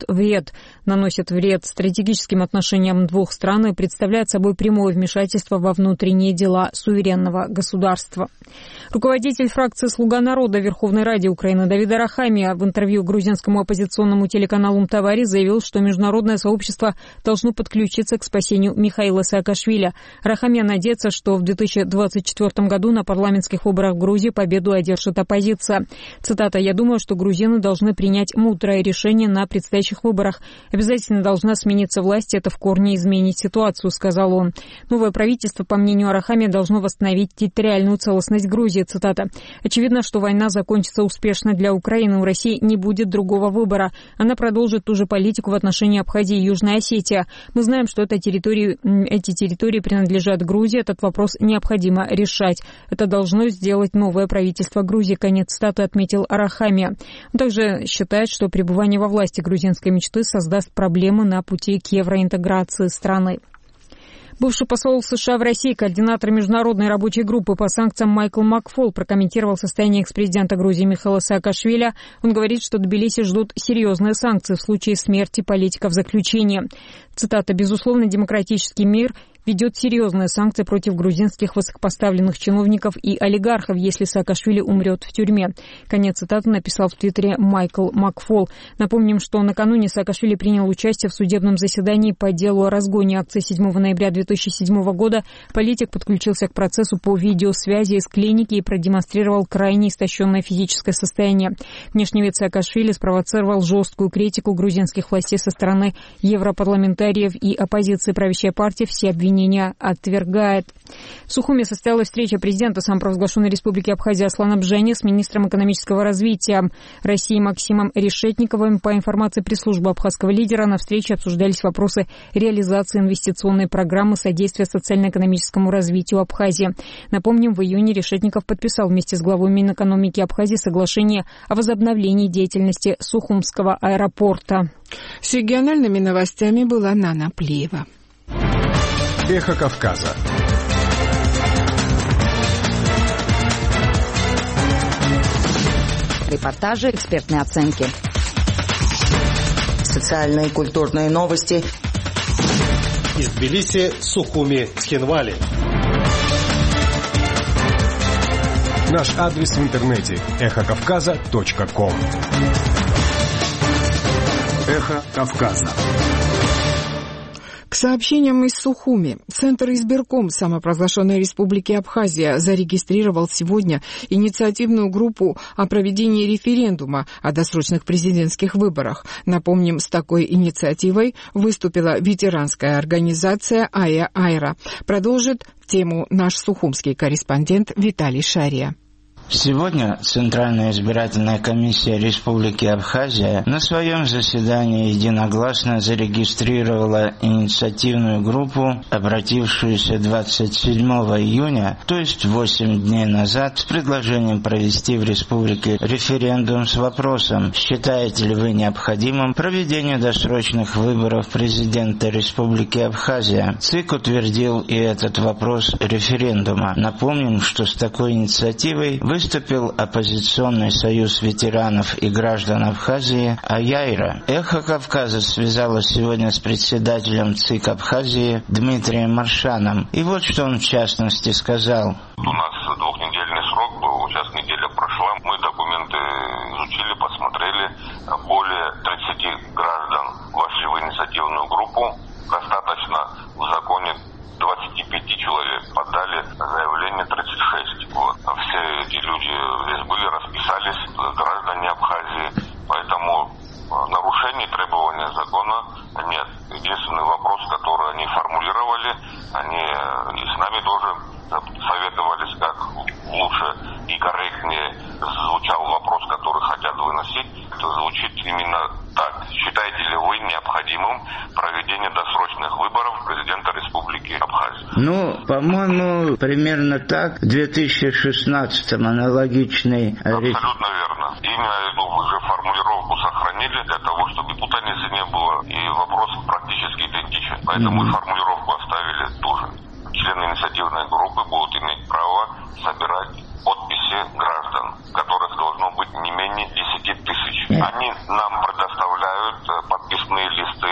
вред стратегическим отношениям двух стран и представляет собой прямое вмешательство во внутренние дела суверенного государства. Руководитель фракции «Слуга народа» Верховной Ради Украины Давид Арахамия в интервью грузинскому оппозиционному телеканалу «Мтавари» заявил, что международное сообщество должно подключиться к спасению Михаила Саакашвили. Арахамия надеется, что в 2024 году на парламентских выборах в Грузии победу одержит оппозиция. Цитата: «Я думаю, что грузины должны принять мудрое решение на предстоящих выборах. Обязательно должна смениться власть, это в корне изменит ситуацию», — сказал он. Новое правительство, по мнению Арахамия, должно восстановить территориальную целостность Грузии. Цитата: «Очевидно, что война закончится успешно для Украины. У России не будет другого выбора. Она продолжит ту же политику в отношении Абхазии и Южной Осетии. Мы знаем, что эти территории принадлежат Грузии. Этот вопрос необходимо решать. Это должно сделать новое правительство Грузии». Конец цитаты, отметил Арахамия. Он также считает, что пребывание во власти грузинской мечты создаст проблемы на пути к евроинтеграции страны. Бывший посол США в России, координатор международной рабочей группы по санкциям Майкл Макфол прокомментировал состояние экс-президента Грузии Михаила Саакашвили. Он говорит, что Тбилиси ждут серьезные санкции в случае смерти политика в заключении. Цитата: «Безусловно, демократический мир ведет серьезные санкции против грузинских высокопоставленных чиновников и олигархов, если Саакашвили умрет в тюрьме». Конец цитаты написал в Твиттере Майкл Макфол. Напомним, что накануне Саакашвили принял участие в судебном заседании по делу о разгоне акций 7 ноября 2007 года. Политик подключился к процессу по видеосвязи из клиники и продемонстрировал крайне истощенное физическое состояние. Внешний вид Саакашвили спровоцировал жесткую критику грузинских властей со стороны европарламентариев и оппозиции. Правящая партия все обвинения отвергает. В Сухуме состоялась встреча президента самопровозглашенной республики Абхазия Аслана Бжени с министром экономического развития России Максимом Решетниковым. По информации пресс-службы абхазского лидера, на встрече обсуждались вопросы реализации инвестиционной программы содействия социально-экономическому развитию Абхазии. Напомним, в июне Решетников подписал вместе с главой Минэкономики Абхазии соглашение о возобновлении деятельности Сухумского аэропорта. С региональными новостями была Нана Плиева. Эхо Кавказа. Репортажи, экспертные оценки. Социальные и культурные новости. Из Тбилиси, Сухуми, Цхинвали. Наш адрес в интернете эхокавказа.ком. Эхо Кавказа. К сообщениям из Сухуми. Центр избирком самопровозглашенной республики Абхазия зарегистрировал сегодня инициативную группу о проведении референдума о досрочных президентских выборах. Напомним, с такой инициативой выступила ветеранская организация «Ая Айра». Продолжит тему наш сухумский корреспондент Виталий Шария. Сегодня Центральная избирательная комиссия Республики Абхазия на своем заседании единогласно зарегистрировала инициативную группу, обратившуюся 27 июня, то есть 8 дней назад, с предложением провести в республике референдум с вопросом: считаете ли вы необходимым проведение досрочных выборов президента Республики Абхазия? ЦИК утвердил и этот вопрос референдума. Напомним, что с такой инициативой выступил оппозиционный союз ветеранов и граждан Абхазии «Аяйра». «Эхо Кавказа» связалось сегодня с председателем ЦИК Абхазии Дмитрием Маршаном. И вот что он в частности сказал. У нас двухнедельный срок был, сейчас неделя прошла. Мы документы изучили, посмотрели. Более 30 граждан вошли в инициативную группу. Достаточно в законе 25 человек, подали заявление 36. Все эти люди здесь были, расписались, граждане Абхазии, поэтому нарушений требования закона нет. Единственный вопрос, который они формулировали, они и с нами тоже советовались, как лучше и корректнее звучал вопрос, который хотят выносить. Это звучит именно так: считаете ли вы необходимым проведение досрочных выборов президента Республики Абхазия? Ну, по-моему, примерно так. В 2016-м аналогичный... Абсолютно верно. Именно эту же формулировку сохранили для того, чтобы путаницы не было, и вопрос практически идентичен. Поэтому и формулировку оставили ту же. Члены инициативной группы будут иметь право собирать подписи граждан, которых должно быть не менее 10 тысяч. Они нам предоставляют подписные листы,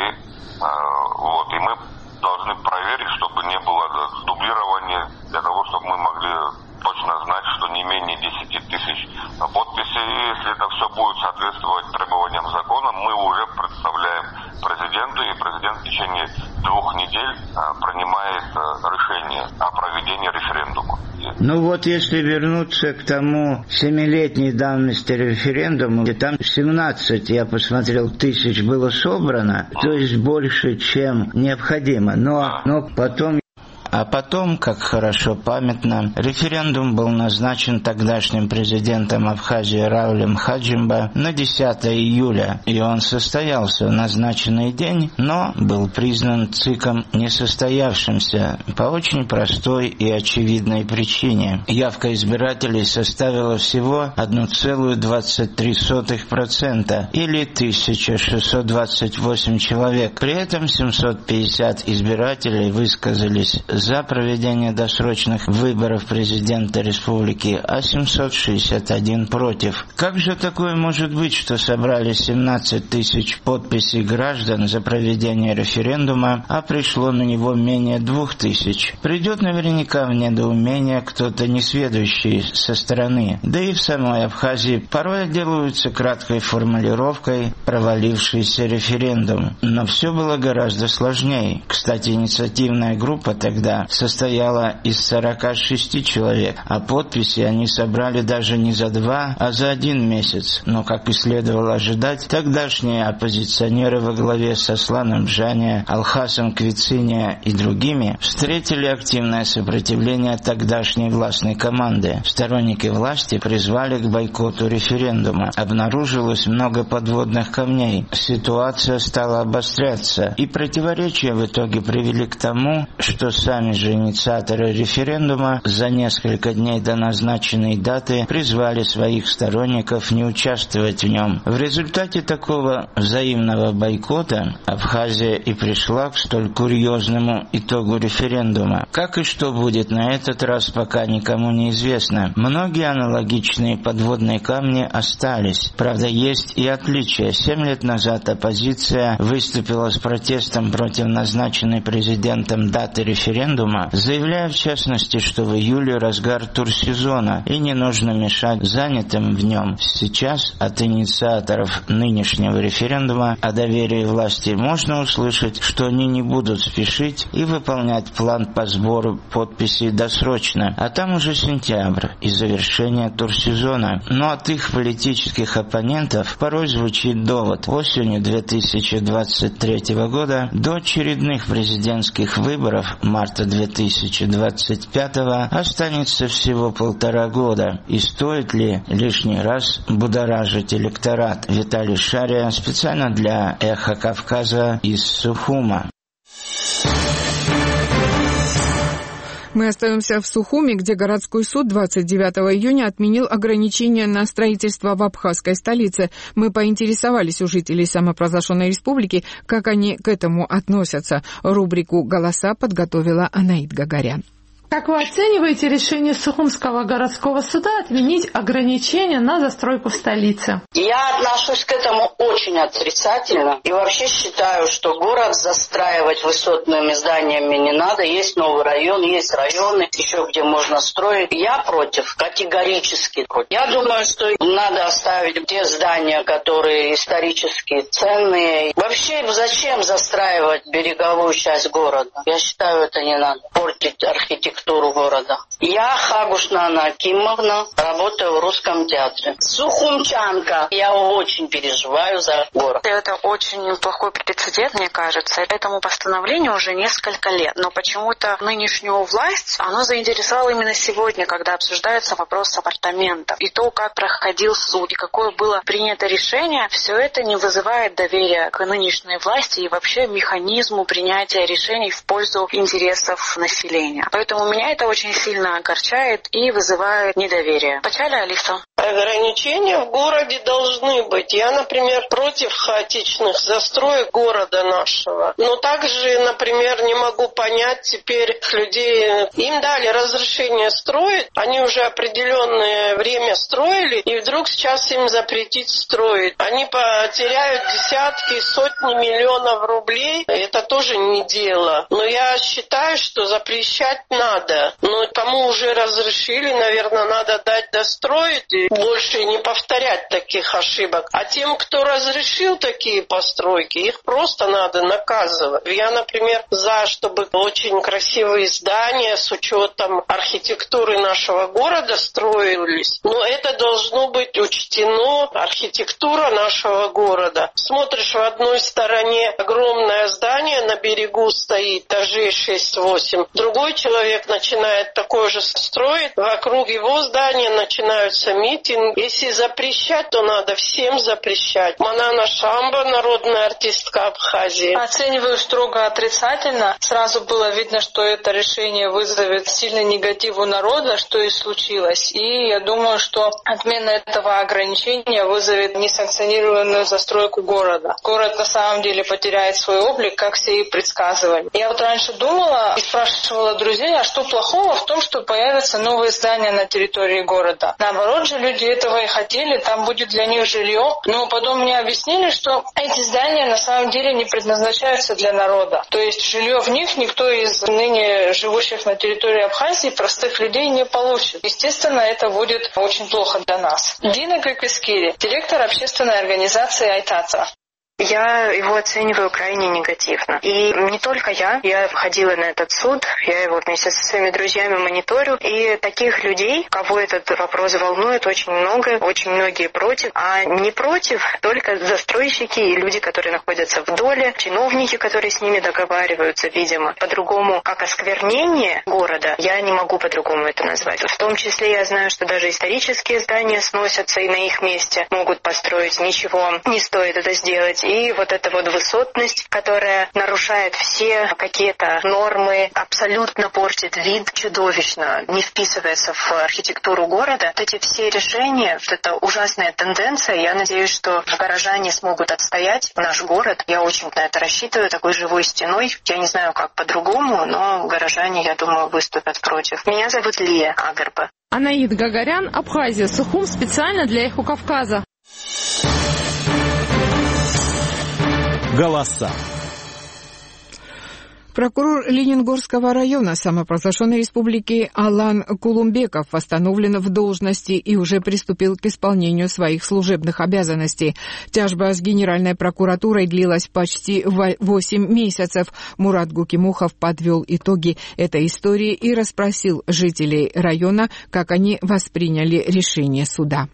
и мы должны проверить, чтобы не было дублирования, для того, чтобы мы могли точно знать, что не менее 10 тысяч подписей. И если это все будет соответствовать требованиям закона, мы уже представляем президенту, и президент в течение 2 недель принимает решение о проведении референдума. Ну вот если вернуться к тому 7-летней давности референдуму, где там 17, я посмотрел, тысяч было собрано, то есть больше, чем необходимо. Но потом... А потом, как хорошо памятно, референдум был назначен тогдашним президентом Абхазии Раулем Хаджимба на 10 июля, и он состоялся в назначенный день, но был признан ЦИКом несостоявшимся по очень простой и очевидной причине. Явка избирателей составила всего 1,23% или 1628 человек. При этом 750 избирателей высказались за проведение досрочных выборов президента республики, а 761 против. Как же такое может быть, что собрали 17 тысяч подписей граждан за проведение референдума, а пришло на него менее 2000? Придет наверняка в недоумение кто-то несведущий со стороны. Да и в самой Абхазии порой отделываются краткой формулировкой «провалившийся референдум». Но все было гораздо сложнее. Кстати, инициативная группа тогда состояла из 46 человек, а подписи они собрали даже не за 2, а за 1 месяц. Но, как и следовало ожидать, тогдашние оппозиционеры во главе с Асланом Бжания, Алхасом Квициния и другими встретили активное сопротивление тогдашней властной команды. Сторонники власти призвали к бойкоту референдума. Обнаружилось много подводных камней. Ситуация стала обостряться, и противоречия в итоге привели к тому, что сами же инициаторы референдума за несколько дней до назначенной даты призвали своих сторонников не участвовать в нем. В результате такого взаимного бойкота Абхазия и пришла к столь курьезному итогу референдума. Как и что будет на этот раз, пока никому не известно. Многие аналогичные подводные камни остались. Правда, есть и отличия. 7 лет назад оппозиция выступила с протестом против назначенной президентом даты референдума, заявляя в частности, что в июле разгар турсезона и не нужно мешать занятым в нем. Сейчас от инициаторов нынешнего референдума о доверии власти можно услышать, что они не будут спешить и выполнять план по сбору подписей досрочно, а там уже сентябрь и завершение турсезона. Но от их политических оппонентов порой звучит довод: осенью 2023 года до очередных президентских выборов, март марта 2025 останется всего 1,5 года. И стоит ли лишний раз будоражить электорат? Виталий Шария специально для «Эхо Кавказа» из Сухума. Мы остаемся в Сухуми, где городской суд 29 июня отменил ограничения на строительство в абхазской столице. Мы поинтересовались у жителей самопровозглашенной республики, как они к этому относятся. Рубрику «Голоса» подготовила Анаит Гагарян. Как вы оцениваете решение Сухумского городского суда отменить ограничения на застройку в столице? Я отношусь к этому очень отрицательно и вообще считаю, что город застраивать высотными зданиями не надо. Есть новый район, есть районы еще, где можно строить. Я против, категорически против. Я думаю, что надо оставить те здания, которые исторически ценные. Вообще, зачем застраивать береговую часть города? Я считаю, это не надо. Портить архитектуру города. Я Хагушна Анна Акимовна, работаю в Русском театре. Сухумчанка. Я очень переживаю за город. Это очень плохой прецедент, мне кажется. Этому постановлению уже несколько лет. Но почему-то нынешнюю власть, оно заинтересовало именно сегодня, когда обсуждается вопрос апартаментов. И то, как проходил суд, и какое было принято решение, все это не вызывает доверия к нынешней власти и вообще механизму принятия решений в пользу интересов населения. Поэтому меня это очень сильно огорчает и вызывает недоверие. Почали, Алиса? Ограничения в городе должны быть. Я, например, против хаотичных застроек города нашего. Но также, например, не могу понять теперь людей. Им дали разрешение строить, они уже определенное время строили, и вдруг сейчас им запретить строить. Они потеряют десятки, сотни миллионов рублей. Это тоже не дело. Но я считаю, что запрещать надо. Но кому уже разрешили, наверное, надо дать достроить и больше не повторять таких ошибок. А тем, кто разрешил такие постройки, их просто надо наказывать. Я, например, за, чтобы очень красивые здания с учетом архитектуры нашего города строились. Но это должно быть учтено, архитектура нашего города. Смотришь, в одной стороне огромное здание на берегу стоит, этажей 6-8. Другой человек начинает такое же строить, вокруг его здания начинаются митинги. Если запрещать, то надо всем запрещать. Манана Шамба, народная артистка Абхазии. Оцениваю строго отрицательно. Сразу было видно, что это решение вызовет сильный негатив у народа, что и случилось. И я думаю, что отмена этого ограничения вызовет несанкционированную застройку города. Город на самом деле потеряет свой облик, как все и предсказывали. Я вот раньше думала и спрашивала друзей, а что плохого в том, что появятся новые здания на территории города? Наоборот же, люди этого и хотели, там будет для них жилье. Но потом мне объяснили, что эти здания на самом деле не предназначаются для народа. То есть жилье в них никто из ныне живущих на территории Абхазии простых людей не получит. Естественно, это будет очень плохо для нас. Дина Гайкискири, директор общественной организации «Айтатра». Я его оцениваю крайне негативно. И не только я ходила на этот суд, я его вместе со своими друзьями мониторю. И таких людей, кого этот вопрос волнует, очень много, очень многие против. А не против только застройщики и люди, которые находятся в доле, чиновники, которые с ними договариваются, видимо. По-другому, как осквернение города, я не могу по-другому это назвать. В том числе я знаю, что даже исторические здания сносятся, и на их месте могут построить. Ничего не стоит это сделать. И вот эта вот высотность, которая нарушает все какие-то нормы, абсолютно портит вид, чудовищно, не вписывается в архитектуру города. Вот эти все решения, вот эта ужасная тенденция, я надеюсь, что горожане смогут отстоять наш город. Я очень на это рассчитываю, такой живой стеной. Я не знаю, как по-другому, но горожане, я думаю, выступят против. Меня зовут Лия Агарба. Анаит Гагарян, Абхазия, Сухум, специально для «Эхо Кавказа». Голоса. Прокурор Лениногорского района самопровозглашенной республики Алан Кулумбеков восстановлен в должности и уже приступил к исполнению своих служебных обязанностей. Тяжба с Генеральной прокуратурой длилась почти 8 месяцев. Мурат Гукимухов подвел итоги этой истории и расспросил жителей района, как они восприняли решение суда.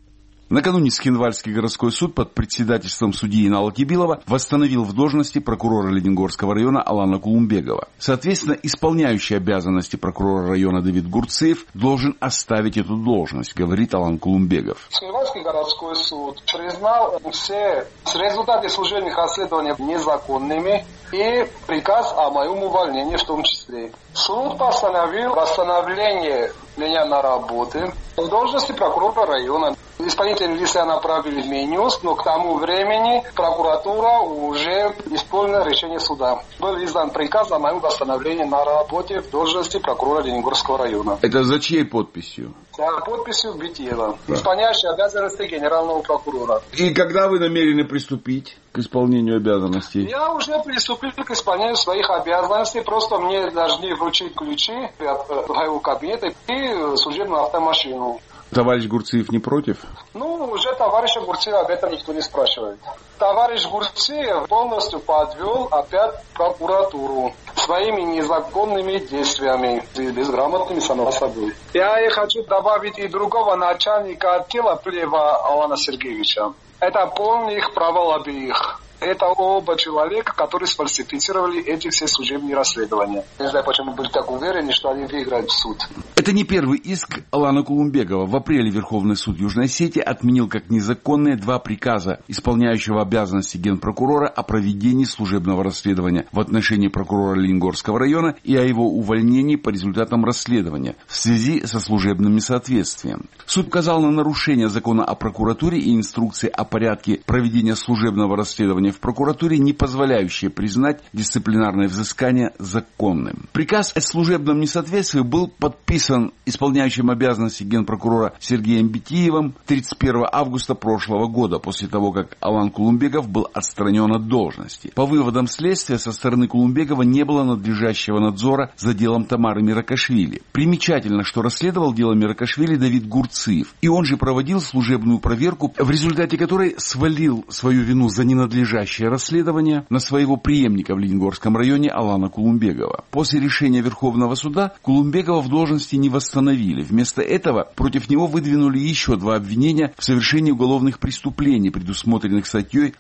Накануне Цхинвальский городской суд под председательством судьи Инала Кибилова восстановил в должности прокурора Лениногорского района Алана Кулумбегова. Соответственно, исполняющий обязанности прокурора района Давид Гурциев должен оставить эту должность, говорит Алан Кулумбегов. Цхинвальский городской суд признал все результаты служебных расследований незаконными и приказ о моем увольнении в том числе. Суд постановил восстановление меня на работу в должности прокурора района. Исполнительные лица направили в Минюст, но к тому времени прокуратура уже исполнила решение суда. Был издан приказ о моем восстановлении на работе в должности прокурора Лениногорского района. Это за чьей подписью? За подписью Битьева, исполняющей обязанности генерального прокурора. И когда вы намерены приступить к исполнению обязанностей? Я уже приступил к исполнению своих обязанностей, просто мне должны вручить ключи от моего кабинета и служебную автомашину. Товарищ Гурциев не против? Уже товарища Гурциева об этом никто не спрашивает. Товарищ Гурциев полностью подвел опять прокуратуру своими незаконными действиями и безграмотными, само собой. Я и хочу добавить и другого начальника отдела Плева Алана Сергеевича. Это полный их провал обеих. Это оба человека, которые сфальсифицировали эти все служебные расследования. Не знаю, почему были так уверены, что они выиграют в суд. Это не первый иск Алана Кулумбегова. В апреле Верховный суд Южной Осетии отменил как незаконные 2 приказа исполняющего обязанности генпрокурора о проведении служебного расследования в отношении прокурора Лениногорского района и о его увольнении по результатам расследования в связи со служебным несоответствием. Суд указал на нарушение закона о прокуратуре и инструкции о порядке проведения служебного расследования в прокуратуре, не позволяющие признать дисциплинарное взыскание законным. Приказ о служебном несоответствии был подписан исполняющим обязанности генпрокурора Сергеем Битиевым 31 августа прошлого года, после того, как Алан Кулумбегов был отстранен от должности. По выводам следствия, со стороны Кулумбегова не было надлежащего надзора за делом Тамары Миракашвили. Примечательно, что расследовал дело Миракашвили Давид Гурциев, и он же проводил служебную проверку, в результате которой свалил свою вину за ненадлежащее расследование на своего преемника в Лениногорском районе Алана Кулумбегова. После решения Верховного суда Кулумбегова в должности не восстановили. Вместо этого против него выдвинули еще 2 обвинения в совершении уголовных преступлений, предусмотренных статьей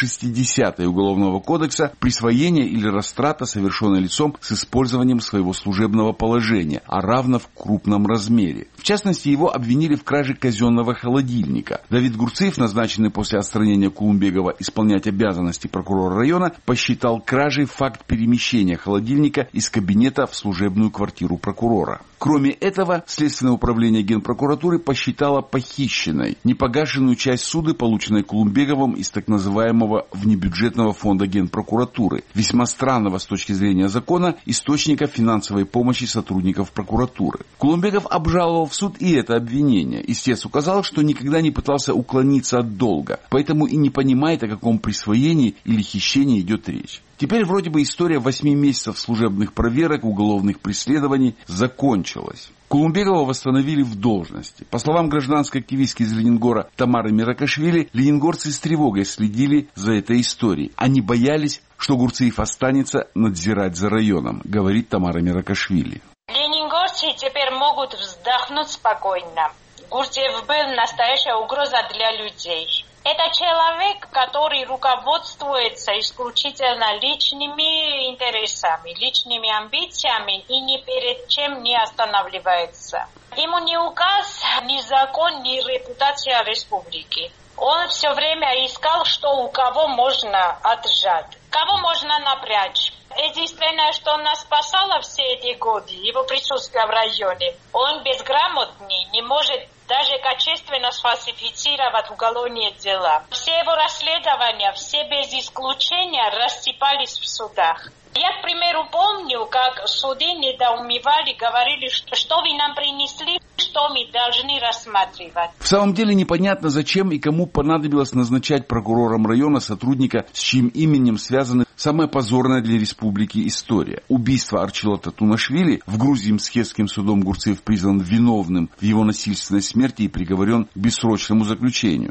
160 Уголовного кодекса «Присвоение или растрата, совершенная лицом с использованием своего служебного положения, а равно в крупном размере». В частности, его обвинили в краже казенного холодильника. Давид Гурциев, назначенный после отстранения Кулумбегова исполнять обязанности прокурора района, посчитал кражей факт перемещения холодильника из кабинета в служебную квартиру прокурора. Кроме этого, Следственное управление Генпрокуратуры посчитало похищенной непогашенную часть суды, полученной Кулумбеговым из так называемого внебюджетного фонда Генпрокуратуры, весьма странного с точки зрения закона источника финансовой помощи сотрудников прокуратуры. Кулумбегов обжаловал в суд и это обвинение. Истец указал, что никогда не пытался уклониться от долга, поэтому и не понимает, о каком присвоении или хищении идет речь. Теперь вроде бы история 8 месяцев служебных проверок, уголовных преследований закончилась. Кулумбегова восстановили в должности. По словам гражданской активистки из Лениногора Тамары Миракашвили, лениногорцы с тревогой следили за этой историей. Они боялись, что Гурциев останется надзирать за районом, говорит Тамара Миракашвили. Лениногорцы теперь могут вздохнуть спокойно. Гурциев был настоящая угроза для людей. Это человек, который руководствуется исключительно личными интересами, личными амбициями и ни перед чем не останавливается. Ему ни указ, ни закон, ни репутация республики. Он все время искал, что у кого можно отжать, кого можно напрячь. Единственное, что нас спасало все эти годы, его присутствие в районе, он безграмотный, не может даже качественно сфальсифицировать уголовные дела. Все его расследования, все без исключения, рассыпались в судах. Я, к примеру, помню, как суды недоумевали, говорили, что вы нам принесли, что мы должны рассматривать. В самом деле непонятно, зачем и кому понадобилось назначать прокурором района сотрудника, с чьим именем связана самая позорная для республики история. Убийство Арчила Татунашвили в Грузии Мсхетским судом Гурциев признан виновным в его насильственной смерти и приговорен к бессрочному заключению.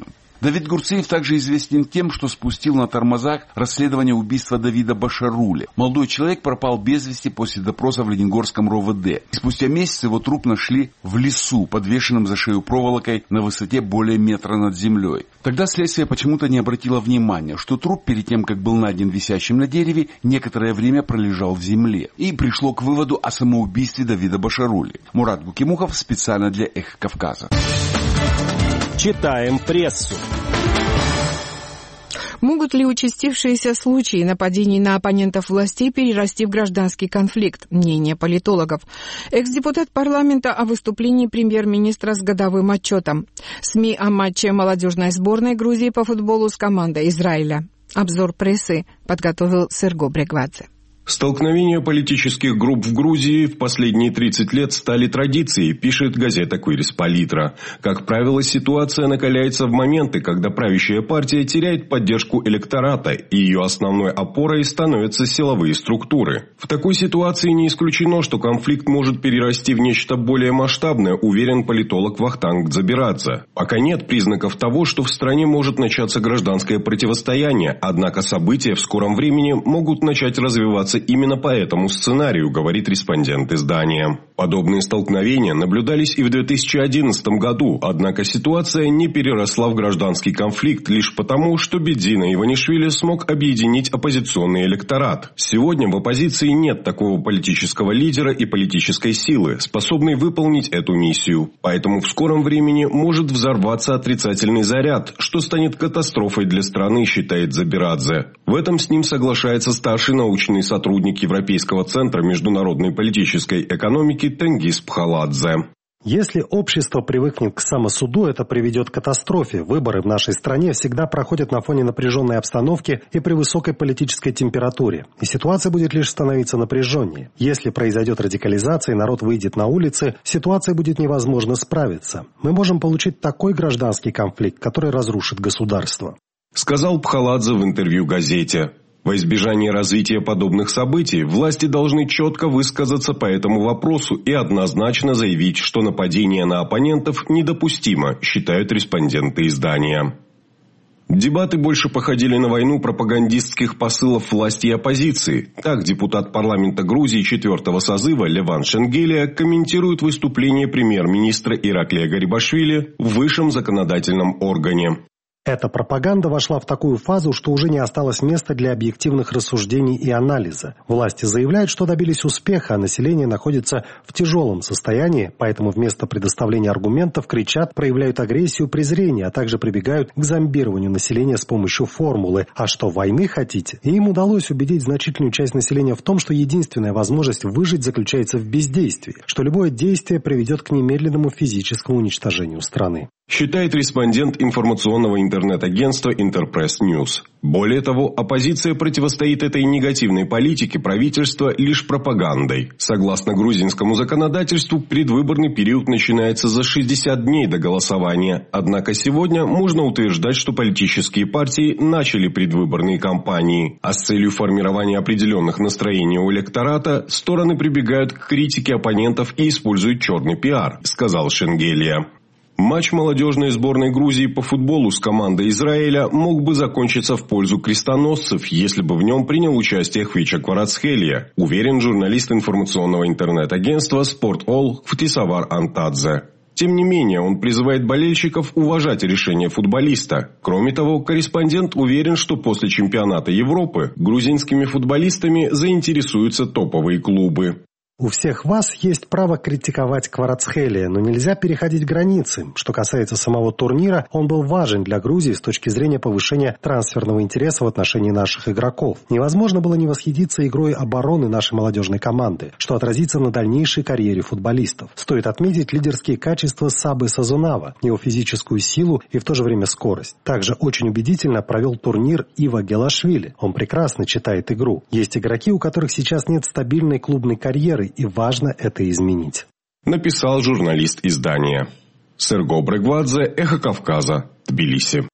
Давид Гурцеев также известен тем, что спустил на тормозах расследование убийства Давида Башарули. Молодой человек пропал без вести после допроса в Лениногорском РОВД. И спустя месяц его труп нашли в лесу, подвешенным за шею проволокой на высоте более метра над землей. Тогда следствие почему-то не обратило внимания, что труп перед тем, как был найден висящим на дереве, некоторое время пролежал в земле. И пришло к выводу о самоубийстве Давида Башарули. Мурат Букимухов специально для «Эхо Кавказа». Читаем прессу. Могут ли участившиеся случаи нападений на оппонентов властей перерасти в гражданский конфликт? Мнение политологов. Экс-депутат парламента о выступлении премьер-министра с годовым отчетом. СМИ о матче молодежной сборной Грузии по футболу с командой Израиля. Обзор прессы подготовил Серго Брегвадзе. Столкновения политических групп в Грузии в последние 30 лет стали традицией, пишет газета «Квирис Политра». Как правило, ситуация накаляется в моменты, когда правящая партия теряет поддержку электората, и ее основной опорой становятся силовые структуры. В такой ситуации не исключено, что конфликт может перерасти в нечто более масштабное, уверен политолог Вахтанг Дзабирадзе. Пока нет признаков того, что в стране может начаться гражданское противостояние, однако события в скором времени могут начать развиваться именно по этому сценарию, говорит респондент издания. Подобные столкновения наблюдались и в 2011 году, однако ситуация не переросла в гражданский конфликт лишь потому, что Бедзина Иванишвили смог объединить оппозиционный электорат. Сегодня в оппозиции нет такого политического лидера и политической силы, способной выполнить эту миссию. Поэтому в скором времени может взорваться отрицательный заряд, что станет катастрофой для страны, считает Дзабирадзе. В этом с ним соглашается старший научный сотрудник Европейского центра международной политической экономики Тенгиз Пхаладзе. Если общество привыкнет к самосуду, это приведет к катастрофе. Выборы в нашей стране всегда проходят на фоне напряженной обстановки и при высокой политической температуре. И ситуация будет лишь становиться напряженнее. Если произойдет радикализация и народ выйдет на улицы, ситуация будет невозможно справиться. Мы можем получить такой гражданский конфликт, который разрушит государство. Сказал Пхаладзе в интервью газете. Во избежание развития подобных событий власти должны четко высказаться по этому вопросу и однозначно заявить, что нападение на оппонентов недопустимо, считают респонденты издания. Дебаты больше походили на войну пропагандистских посылов власти и оппозиции. Так депутат парламента Грузии 4-го созыва Леван Шенгелия комментирует выступление премьер-министра Ираклия Гарибашвили в высшем законодательном органе. Эта пропаганда вошла в такую фазу, что уже не осталось места для объективных рассуждений и анализа. Власти заявляют, что добились успеха, а население находится в тяжелом состоянии, поэтому вместо предоставления аргументов кричат, проявляют агрессию, презрение, а также прибегают к зомбированию населения с помощью формулы «А что, войны хотите?». И им удалось убедить значительную часть населения в том, что единственная возможность выжить заключается в бездействии, что любое действие приведет к немедленному физическому уничтожению страны. Считает респондент информационного интернет-агентства Интерпресс Ньюс. Более того, оппозиция противостоит этой негативной политике правительства лишь пропагандой. Согласно грузинскому законодательству, предвыборный период начинается за 60 дней до голосования. Однако сегодня можно утверждать, что политические партии начали предвыборные кампании. А с целью формирования определенных настроений у электората стороны прибегают к критике оппонентов и используют черный пиар, сказал Шенгелия. Матч молодежной сборной Грузии по футболу с командой Израиля мог бы закончиться в пользу крестоносцев, если бы в нем принял участие Хвича Кварацхелия, уверен журналист информационного интернет-агентства «Спорт.Ол» Фтисавар Антадзе. Тем не менее, он призывает болельщиков уважать решение футболиста. Кроме того, корреспондент уверен, что после чемпионата Европы грузинскими футболистами заинтересуются топовые клубы. У всех вас есть право критиковать Кварацхелия, но нельзя переходить границы. Что касается самого турнира, он был важен для Грузии с точки зрения повышения трансферного интереса в отношении наших игроков. Невозможно было не восхититься игрой обороны нашей молодежной команды, что отразится на дальнейшей карьере футболистов. Стоит отметить лидерские качества Сабы Сазунава, его физическую силу и в то же время скорость. Также очень убедительно провел турнир Ива Гелашвили. Он прекрасно читает игру. Есть игроки, у которых сейчас нет стабильной клубной карьеры, и важно это изменить. Написал журналист издания. Серго Брегвадзе, Эхо Кавказа, Тбилиси.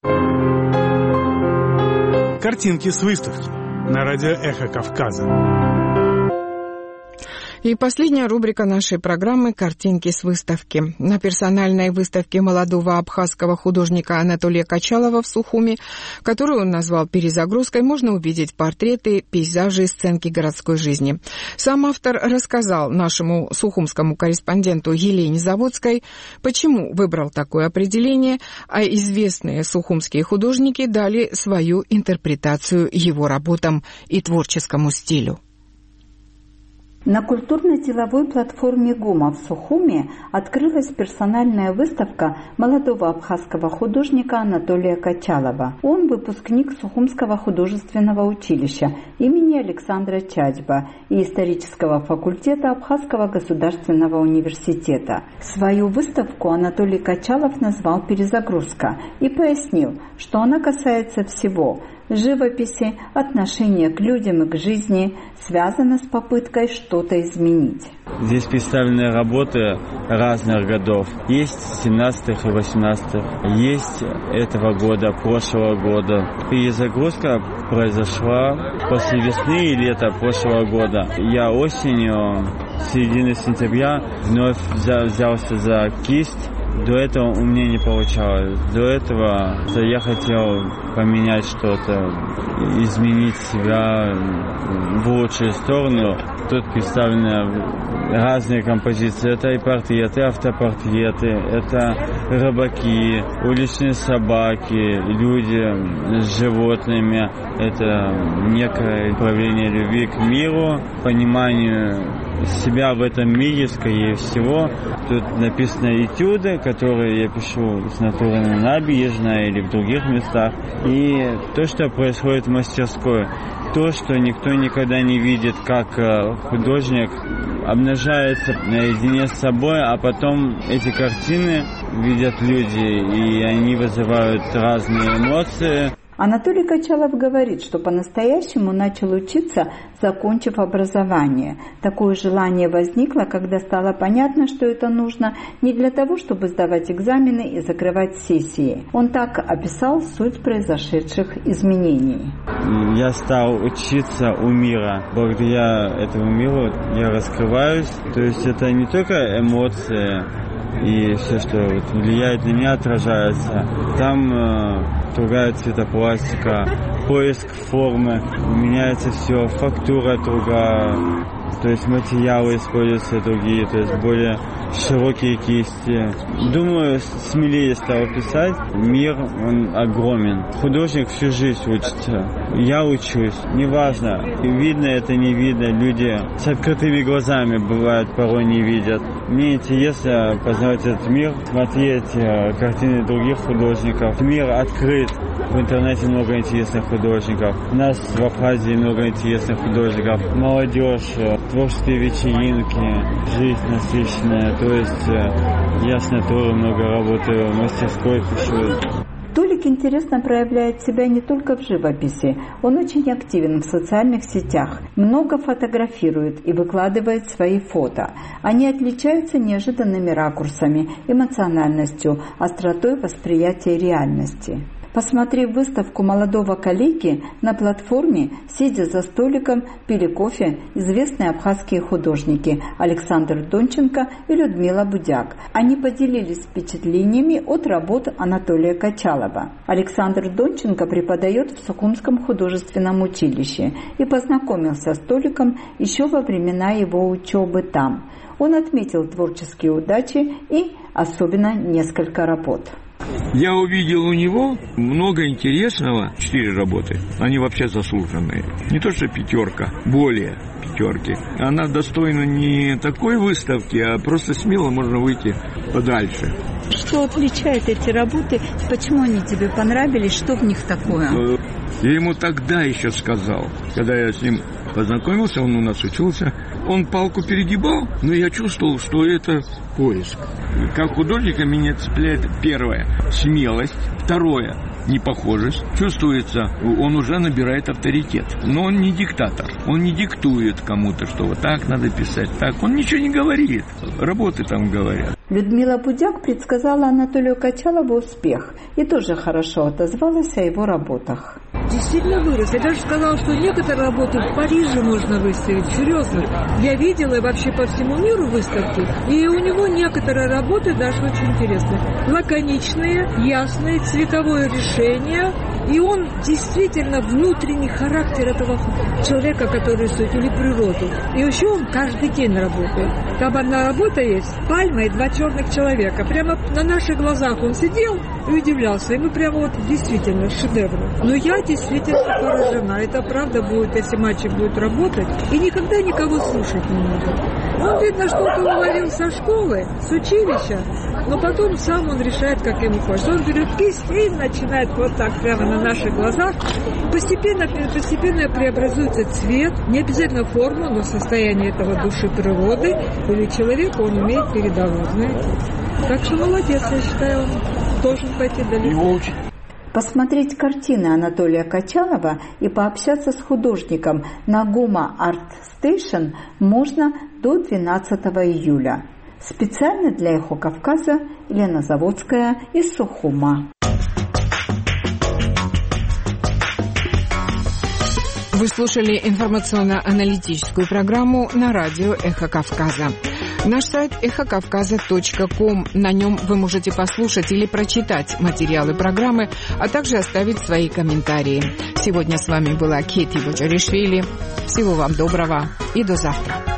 Картинки с выставки на радио Эхо Кавказа. И последняя рубрика нашей программы «Картинки с выставки». На персональной выставке молодого абхазского художника Анатолия Качалова в Сухуми, которую он назвал «Перезагрузкой», можно увидеть портреты, пейзажи и сценки городской жизни. Сам автор рассказал нашему сухумскому корреспонденту Елене Заводской, почему выбрал такое определение, а известные сухумские художники дали свою интерпретацию его работам и творческому стилю. На культурно-деловой платформе ГУМа в Сухуми открылась персональная выставка молодого абхазского художника Анатолия Качалова. Он выпускник Сухумского художественного училища имени Александра Чачба и исторического факультета Абхазского государственного университета. Свою выставку Анатолий Качалов назвал «Перезагрузка» и пояснил, что она касается всего – живописи, отношения к людям и к жизни, связано с попыткой что-то изменить. Здесь представлены работы разных годов. Есть 17-х и 18-х, есть этого года, прошлого года. Перезагрузка произошла после весны и лета прошлого года. Я осенью, середины сентября, вновь взялся за кисть. До этого у меня не получалось. До этого я хотел поменять что-то, изменить себя в лучшую сторону. Тут представлены разные композиции. Это и портреты, и автопортреты, это рыбаки, уличные собаки, люди с животными. Это некое проявление любви к миру, пониманию себя в этом мире, скорее всего. Тут написаны этюды, которые я пишу с натуры на набережной или в других местах. И то, что происходит в мастерской, то, что никто никогда не видит, как художник обнажается наедине с собой, а потом эти картины видят люди, и они вызывают разные эмоции. Анатолий Качалов говорит, что по-настоящему начал учиться, закончив образование. Такое желание возникло, когда стало понятно, что это нужно не для того, чтобы сдавать экзамены и закрывать сессии. Он так описал суть произошедших изменений. Я стал учиться у мира. Благодаря этому миру я раскрываюсь. То есть это не только эмоции и все, что влияет на меня, отражается. Там другая цветопластика, поиск формы, меняется все, фактура другая, то есть материалы используются другие, то есть более широкие кисти. Думаю, смелее стал писать. Мир, он огромен. Художник всю жизнь учится. Я учусь. Неважно, видно это, не видно. Люди с открытыми глазами, бывает, порой не видят. Мне интересно познавать этот мир, смотреть картины других художников. Мир открыт. В интернете много интересных художников. У нас в Абхазии много интересных художников. Молодежь, творческие вечеринки, жизнь насыщенная. То есть я с натуры много работаю, в мастерской пишу. Толик интересно проявляет себя не только в живописи. Он очень активен в социальных сетях, много фотографирует и выкладывает свои фото. Они отличаются неожиданными ракурсами, эмоциональностью, остротой восприятия реальности. Посмотрев выставку молодого коллеги, на платформе, сидя за столиком, пили кофе известные абхазские художники Александр Донченко и Людмила Будяк. Они поделились впечатлениями от работ Анатолия Качалова. Александр Донченко преподает в Сухумском художественном училище и познакомился с Толиком еще во времена его учебы там. Он отметил творческие удачи и особенно несколько работ. Я увидел у него много интересного. 4 работы. Они вообще заслуженные. Не то что 5, более 5. Она достойна не такой выставки, а просто смело можно выйти подальше. Что отличает эти работы? Почему они тебе понравились? Что в них такое? Я ему тогда еще сказал, когда я с ним познакомился, он у нас учился. Он палку перегибал, но я чувствовал, что это поиск. Как художника меня цепляет первое – смелость, второе – непохожесть. Чувствуется, он уже набирает авторитет. Но он не диктатор, он не диктует кому-то, что вот так надо писать, так. Он ничего не говорит, работы там говорят. Людмила Будяк предсказала Анатолию Качалову успех и тоже хорошо отозвалась о его работах. действительно вырос. Я даже сказала, что некоторые работы в Париже можно выставить, серьезно. Я видела вообще по всему миру выставки, и у него некоторые работы даже очень интересные. Лаконичные, ясные, цветовое решение, и он действительно внутренний характер этого человека, который рисует, или природу. И еще он каждый день работает. Там одна работа есть, пальма и два черных человека. Прямо на наших глазах он сидел и удивлялся. И мы прямо вот действительно шедевр. Но я действительно поражена. Это правда будет, если мальчик будет работать и никогда никого слушать не может. Он, видно, что-то уловил со школы, с училища, но потом сам он решает, как ему хочется. Он берет кисть и начинает вот так прямо на наших глазах. Постепенно преобразуется цвет, не обязательно форму, но состояние этого души природы или человека он умеет передавать, знаете. Так что молодец, я считаю, он должен пойти далеко. Посмотреть картины Анатолия Качанова и пообщаться с художником на Гома Арт Стейшн можно до 12 июля. Специально для «Эхо Кавказа» Елена Заводская из Сухума. Вы слушали информационно-аналитическую программу на радио «Эхо Кавказа». Наш сайт эхокавказа.ком. На нем вы можете послушать или прочитать материалы программы, а также оставить свои комментарии. Сегодня с вами была Кети Боджаришвили. Всего вам доброго и до завтра.